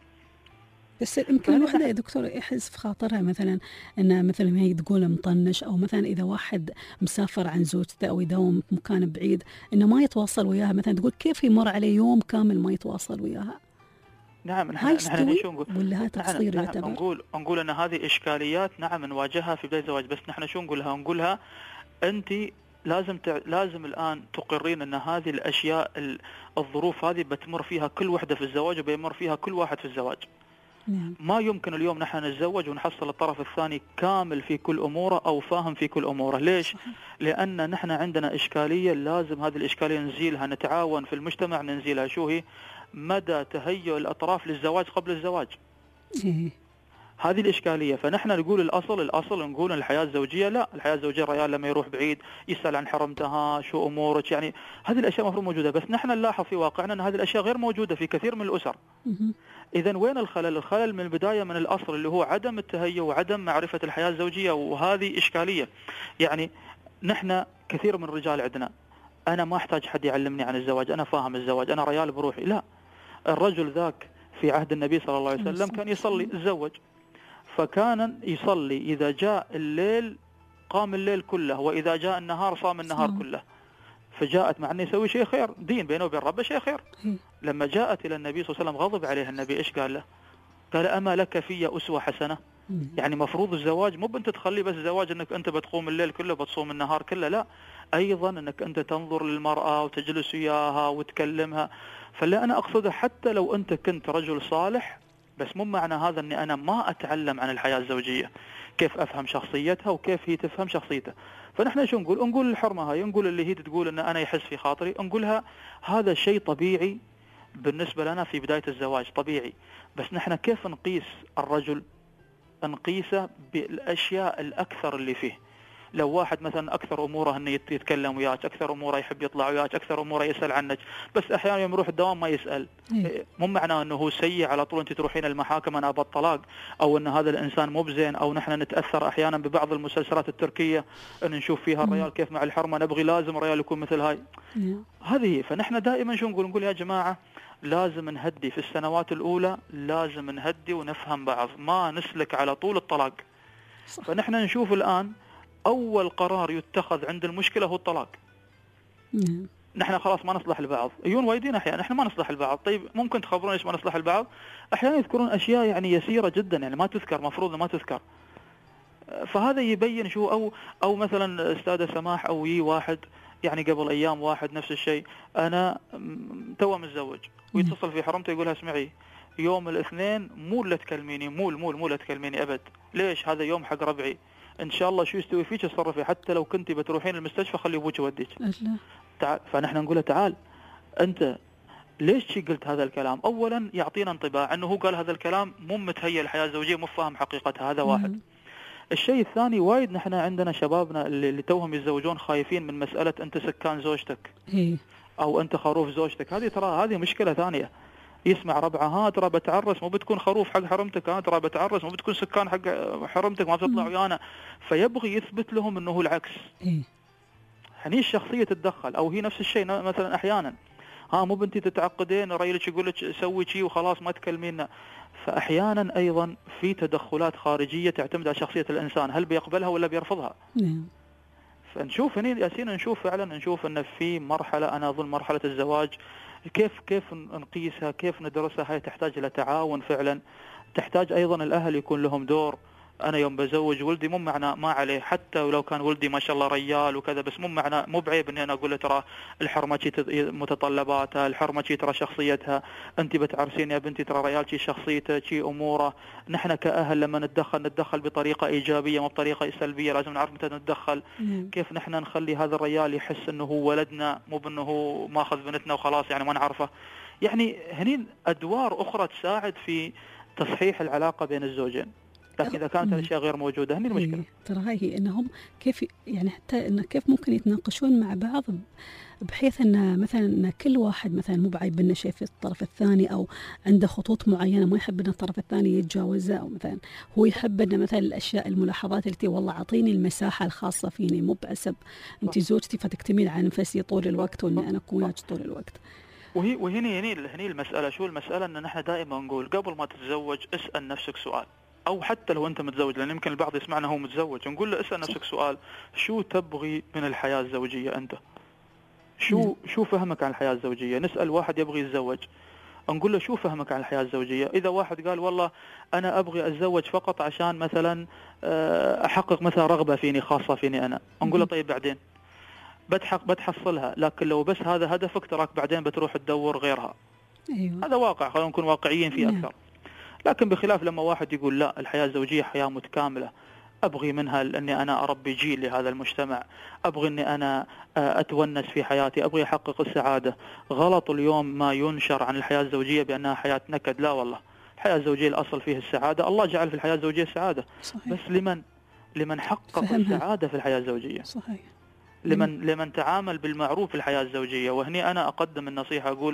بس يمكن الوحدة يا دكتور يحس في خاطرها مثلا أن مثلا هي تقول مطنش، أو مثلا إذا واحد مسافر عن زوجته أو يداوم في مكان بعيد إنه ما يتواصل وياها، مثلا تقول كيف يمر عليه يوم كامل ما يتواصل وياها. نعم، هاي نحن شو نقول؟ ولا تقصير نعم يعتبر؟ نقول نقول أن هذه إشكاليات نعم نواجهها في بداية الزواج، بس نحن شو نقولها؟ نقولها أنت لازم تع... لازم الآن تقرين أن هذه الأشياء ال... الظروف هذه بتمر فيها كل وحدة في الزواج، وبيمر فيها كل واحد في الزواج. نعم. ما يمكن اليوم نحن نتزوج ونحصل الطرف الثاني كامل في كل أموره أو فاهم في كل أموره. ليش؟ لأن نحن عندنا إشكالية، لازم هذه الإشكالية نزيلها، نتعاون في المجتمع ننزيلها. شو هي؟ مدى تهيؤ الأطراف للزواج قبل الزواج. إيه. هذه الإشكالية. فنحن نقول الأصل الأصل نقول الحياة الزوجية لا، الحياة الزوجية الرجال لما يروح بعيد يسأل عن حرمتها، شو أمورك، يعني هذه الأشياء مفروض موجودة، بس نحن نلاحظ في واقعنا أن هذه الأشياء غير موجودة في كثير من الأسر. إذن وين الخلل؟ الخلل من البداية من الأصل اللي هو عدم التهيؤ وعدم معرفة الحياة الزوجية، وهذه إشكالية. يعني نحن كثير من الرجال عندنا، أنا ما أحتاج حد يعلمني عن الزواج، أنا فاهم الزواج، أنا رجال بروحي. لا، الرجل ذاك في عهد النبي صلى الله عليه وسلم كان يصلي الزوج، فكان يصلي إذا جاء الليل قام الليل كله، وإذا جاء النهار صام النهار كله. فجاءت مع أنه يسوي شيء خير، دين بينه وبين ربه شيء خير. لما جاءت إلى النبي صلى الله عليه وسلم غضب عليها النبي. إيش قال له؟ قال أما لك في أسوة حسنة؟ يعني مفروض الزواج مو بنت تخلي بس الزواج أنك أنت بتقوم الليل كله بتصوم النهار كله، لا، أيضا أنك أنت تنظر للمرأة وتجلس وياها وتكلمها. فلا أنا أقصده حتى لو أنت كنت رجل صالح، بس مو معنى هذا أني أنا ما أتعلم عن الحياة الزوجية، كيف أفهم شخصيتها وكيف هي تفهم شخصيته. فنحن شو نقول؟ نقول الحرمة هاي، نقول اللي هي تقول أن أنا يحس في خاطري، نقولها هذا شيء طبيعي بالنسبة لنا في بداية الزواج، طبيعي. بس نحن كيف نقيس الرجل؟ نقيسه بالأشياء الأكثر اللي فيه. لو واحد مثلا أكثر أموره أنه يتكلم وياك، أكثر أموره يحب يطلع وياك، أكثر أموره يسأل عنك، بس أحيانا يوم يروح الدوام ما يسأل، مو معناه أنه هو سيء على طول أنت تروحين المحاكم أنا أبى الطلاق، أو أن هذا الإنسان مو بزين. أو نحن نتأثر أحيانا ببعض المسلسلات التركية أن نشوف فيها الرجال كيف مع الحرمة، نبغي لازم الرجال يكون مثل هاي. هذه. فنحن دائما شو نقول؟ نقول يا جماعة لازم نهدي في السنوات الأولى، لازم نهدي ونفهم بعض، ما نسلك على طول الطلاق. فنحن نشوف الآن أول قرار يتخذ عند المشكلة هو الطلاق. نعم. نحن خلاص ما نصلح البعض، يجون وايدين أحيانا نحن ما نصلح البعض. طيب ممكن تخبرون إيش ما نصلح البعض؟ أحيانا يذكرون أشياء يعني يسيرة جدا، يعني ما تذكر، مفروض ما تذكر. فهذا يبين شو. أو أو مثلا أستاذة سماح أو يي واحد يعني قبل أيام واحد نفس الشيء، أنا تو متزوج ويتصل في حرمته يقولها اسمعي يوم الاثنين مو لا تكلميني، مو مو مو لا تكلميني أبد. ليش؟ هذا يوم حق ربعي، إن شاء الله شو يستوي فيك تصرفي، حتى لو كنتي بتروحين المستشفى خلي أبوك يوديك. تعال. فنحن نقول له تعال أنت ليش شي قلت هذا الكلام؟ أولا يعطينا انطباع أنه هو قال هذا الكلام مو متهيأ الحياة الزوجية، مو فاهم حقيقتها، هذا واحد. مم. الشيء الثاني، وايد نحن عندنا شبابنا اللي, اللي توهم يتزوجون خايفين من مسألة أنت سكان زوجتك هي. أو أنت خروف زوجتك. هذه ترى هذه مشكلة ثانية. يسمع ربعها ها ترى بتعرس مو بتكون خروف حق حرمتك، ها ترى بتعرس مو بتكون سكان حق حرمتك، ما بتطلع ويانا. فيبغي يثبت لهم انه هو العكس. إيه؟ يعني الشخصيه تتدخل. او هي نفس الشيء مثلا احيانا ها مو بنتي تتعقدين ريلك يقول لك سوي شيء وخلاص ما تكلمينا. فاحيانا ايضا في تدخلات خارجيه تعتمد على شخصيه الانسان، هل بيقبلها ولا بيرفضها. نعم. فنشوف هنا ياسين، نشوف فعلا نشوف ان في مرحله، انا اظن مرحله الزواج كيف كيف نقيسها، كيف ندرسها، هي تحتاج إلى تعاون فعلا، تحتاج أيضا الأهل يكون لهم دور، انا يوم بزوج ولدي مو معنى ما عليه، حتى ولو كان ولدي ما شاء الله ريال وكذا، بس مو معنى مو بعيب اني انا اقول له ترى الحرمه شي متطلباتها، الحرمه شي ترى شخصيتها، انت بتعرسين يا بنتي ترى ريال شي شخصيته شي اموره. نحن كاهل لما نتدخل نتدخل بطريقه ايجابيه مو بطريقه سلبيه، لازم نعرف متى نتدخل. مم. كيف نحن نخلي هذا الريال يحس انه هو ولدنا، مو بانه هو ماخذ بنتنا وخلاص يعني ما نعرفه. يعني هني ادوار اخرى تساعد في تصحيح العلاقه بين الزوجين، لكن إذا كانت الأشياء غير موجودة هني المشكلة. ترى هاي هي إنهم كيف يعني حتى إن كيف ممكن يتناقشون مع بعض بحيث إن مثلا إن كل واحد مثلا مو بعيب إنه شيء في الطرف الثاني أو عنده خطوط معينة ما يحب إن الطرف الثاني يتجاوزها، أو مثلا هو يحب إن مثلا الأشياء الملاحظات اللي والله أعطيني المساحة الخاصة فيني، مو بحسب أنت زوجتي فتكتمين على نفسي طول الوقت وإني أنا أكون وياك طول الوقت. وهي وهني هني هني المسألة شو المسألة؟ إن نحن دائما نقول قبل ما تتزوج اسأل نفسك سؤال، أو حتى لو أنت متزوج، لأن يمكن البعض يسمعنا هو متزوج، نقول له اسأل نفسك سؤال، شو تبغي من الحياة الزوجية أنت؟ شو شو فهمك عن الحياة الزوجية؟ نسأل واحد يبغي يتزوج نقول له شو فهمك عن الحياة الزوجية؟ إذا واحد قال والله أنا أبغي أتزوج فقط عشان مثلا أحقق مثلا رغبة فيني خاصة فيني أنا، نقول له طيب بعدين بتحق بتحصلها، لكن لو بس هذا هدفك تراك بعدين بتروح تدور غيرها. أيوة. هذا واقع، خلينا نكون واقعيين فيه أكثر. لكن بخلاف لما واحد يقول لا الحياة الزوجية حياة متكاملة، أبغي منها أني أنا أربي جيل لهذا المجتمع، أبغي أني أنا أتونس في حياتي، أبغي أحقق السعادة. غلط اليوم ما ينشر عن الحياة الزوجية بأنها حياة نكد، لا والله، الحياة الزوجية الأصل فيه السعادة، الله جعل في الحياة الزوجية السعادة. صحيح. بس لمن لمن حقق فهمها. السعادة في الحياة الزوجية. صحيح. لمن لمن تعامل بالمعروف في الحياة الزوجية. وهني أنا أقدم النصيحة أقول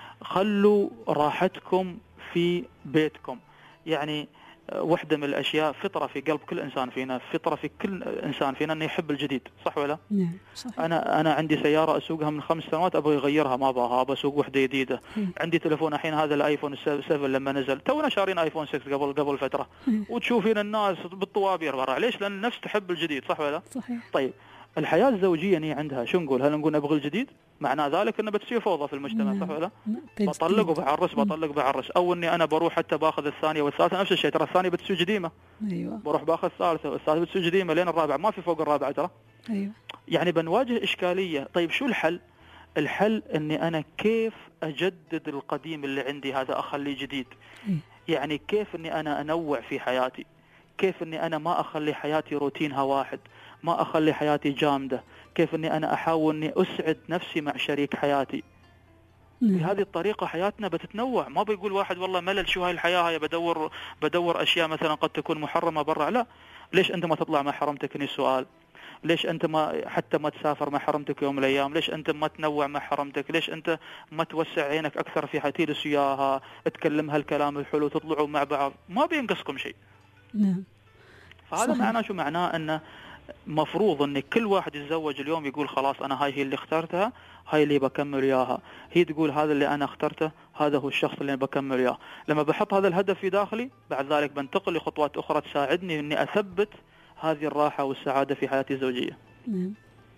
خلوا راحتكم في بيتكم. يعني واحدة من الأشياء فطرة في قلب كل إنسان فينا، فطرة في كل إنسان فينا أنه يحب الجديد، صح ولا؟ نعم صحيح. أنا أنا عندي سيارة أسوقها من خمس سنوات أبغى أغيرها، ما أبغاها، أبغى أسوق وحدة جديدة. م. عندي تلفون الحين هذا الآيفون سبعة لما نزل، تونا شارين آيفون ستة قبل قبل فترة، م. وتشوفين الناس بالطوابير برا، ليش؟ لأن النفس تحب الجديد، صح ولا؟ صحيح. طيب الحياة الزوجية ني عندها شو نقول؟ هل نقول نبغى الجديد؟ معنى ذلك انه بتصير فوضى في المجتمع. نعم. صح ولا؟ بطلق وبعرس بطلق وبعرس، او اني انا بروح حتى باخذ الثانيه والثالثه نفس الشيء، ترى الثانيه بتصير جديمه. ايوه. بروح باخذ الثالثه والثالثه بتصير جديمه لين الرابعه، ما في فوق الرابعه ترى. ايوه. يعني بنواجه اشكاليه. طيب شو الحل؟ الحل اني انا كيف اجدد القديم اللي عندي هذا اخليه جديد. أيوه. يعني كيف اني انا انوع في حياتي، كيف اني انا ما اخلي حياتي روتينها واحد، ما أخلي حياتي جامدة، كيف أني أنا أحاول أني أسعد نفسي مع شريك حياتي. نعم. بهذه الطريقة حياتنا بتتنوع، ما بيقول واحد والله ملل شو هاي الحياة هاي، بدور بدور أشياء مثلا قد تكون محرمة برا. لا، ليش أنت ما تطلع مع حرمتك؟ هني السؤال. ليش أنت ما حتى ما تسافر مع حرمتك يوم من الأيام؟ ليش أنت ما تنوع مع حرمتك؟ ليش أنت ما توسع عينك أكثر في حياتي، تجلس وياها تكلمها الكلام الحلو، تطلعوا مع بعض، ما بينقصكم شيء. نعم. فهذا معناه شو معناه؟ أنه مفروض ان كل واحد يتزوج اليوم يقول خلاص انا هاي هي اللي اخترتها، هاي اللي بكمل اياها. هي تقول هذا اللي انا اخترته، هذا هو الشخص اللي بكمل اياه. لما بحط هذا الهدف في داخلي، بعد ذلك بنتقل لخطوات اخرى تساعدني اني اثبت هذه الراحه والسعاده في حياتي الزوجيه. نعم.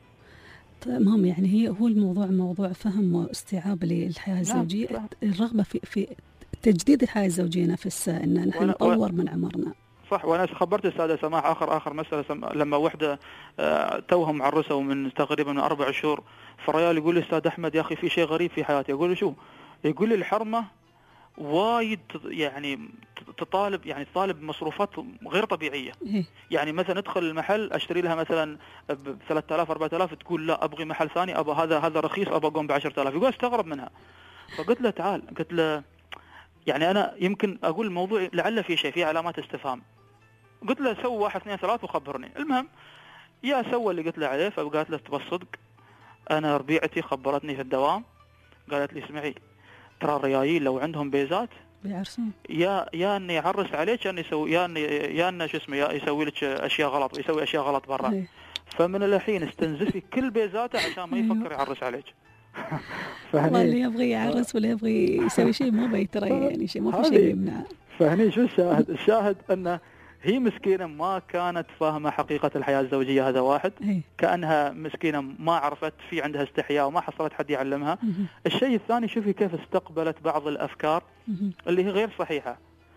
تمام. يعني هي هو الموضوع موضوع فهم واستيعاب للحياه الزوجيه. نعم. الرغبه في في تجديد الحياه الزوجيه نفسها، ان نحن نطور من عمرنا. صح. وانا خبرت الساده سماح اخر اخر مساله سم... لما وحده آه توهم معرسه من تقريبا من اربع شهور، فالرجال يقول لي استاذ احمد يا اخي في شيء غريب في حياتي. اقول له شو؟ يقول لي الحرمه وايد يعني تطالب يعني تطالب مصروفات غير طبيعيه. يعني مثلا ادخل المحل اشتري لها مثلا ب ثلاثة آلاف أربعة آلاف، تقول لا ابغي محل ثاني، ابغى هذا هذا رخيص، ابغى اقوم ب عشرة آلاف. يقول استغرب منها. فقلت له تعال، قلت له يعني انا يمكن اقول الموضوع لعل في شيء، في علامات استفهام. قلت له سوي واحد اثنين ثلاث وخبرني. المهم يا سوى اللي قلت له عليه. فقالت له تبى الصدق انا ربيعتي خبرتني في الدوام، قالت لي اسمعي ترى الريايين لو عندهم بيزات بيعرسون، يا يا اني يعرس عليك يا اني يسوي يا اني يا انه شو اسمه يا يسوي لك اشياء غلط، يسوي اشياء غلط برا. فمن الحين استنزفي كل بيزاته عشان ما يفكر يعرس عليك. والله اللي يبغي يعرس ولا يبغي يسوي شيء ما بيترى يعني شيء ما في شيء يمنع. فهني شو الشاهد؟ الشاهد انه هي مسكينة ما كانت فاهمة حقيقة الحياة الزوجية، هذا واحد. هي. كأنها مسكينة ما عرفت، في عندها استحياء وما حصلت حد يعلمها. الشيء الثاني شوفي كيف استقبلت بعض الأفكار اللي هي غير صحيحة.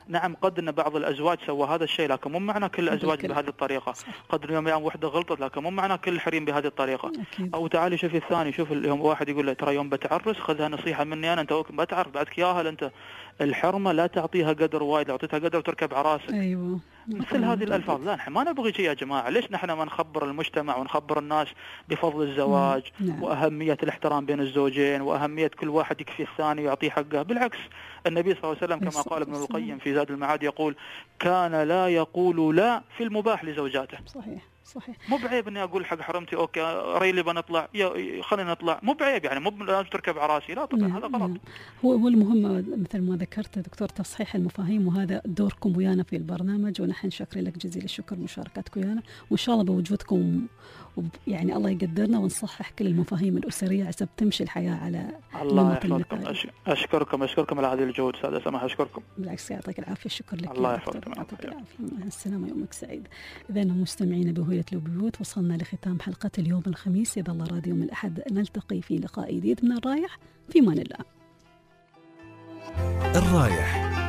نعم قد ان بعض الازواج سوى هذا الشيء، لكن مو معنى كل الازواج بهذه الطريقه. قد يوم يوم وحده غلطت، لكن مو معنى كل الحريم بهذه الطريقه. أكيد. او تعالي شوفي الثاني، شوف اليوم واحد يقول له ترى يوم بتعرس خذها نصيحه مني انا، انت بتعرف بعدك ياهل انت، الحرمه لا تعطيها قدر وايد، لو اعطيتها قدر تركب عراسك. ايوه مثل هذه الالفاظ. لا نحن ما نبغي شيء يا جماعه. ليش نحن ما نخبر المجتمع ونخبر الناس بفضل الزواج نعم. واهميه الاحترام بين الزوجين، واهميه كل واحد يكفي الثاني ويعطيه حقه. بالعكس النبي صلى الله عليه وسلم كما قال ابن القيم في زاد المعاد يقول كان لا يقول لا في المباح لزوجاته. صحيح صحيح. مو بعيب اني اقول حق حرمتي اوكي ريلي بنطلع خلينا نطلع، مو بعيب يعني، مو لازم تركب عراسي، لا طبعا. نعم. هذا غلط. هو هو المهم مثل ما ذكرت دكتور تصحيح المفاهيم، وهذا دوركم ويانا في البرنامج، ونحن شاكرين لك جزيل الشكر مشاركتكم ويانا، وان شاء الله بوجودكم يعني الله يقدرنا ونصحح كل المفاهيم الاسريه عشان تمشي الحياه على الله يحفظكم. اشكركم اشكركم على هذه الجهود استاذ سماح، اشكركم. بالعكس يعطيك العافيه. الشكر لك. الله يحفظكم. يعطيك العافيه. مع السلامه، يومك سعيد. اذا مستمعينا بهوية البيوت وصلنا لختام حلقه اليوم الخميس. اذا الله راد يوم الاحد نلتقي في لقاء جديد من الرايح في امان الله. الرايح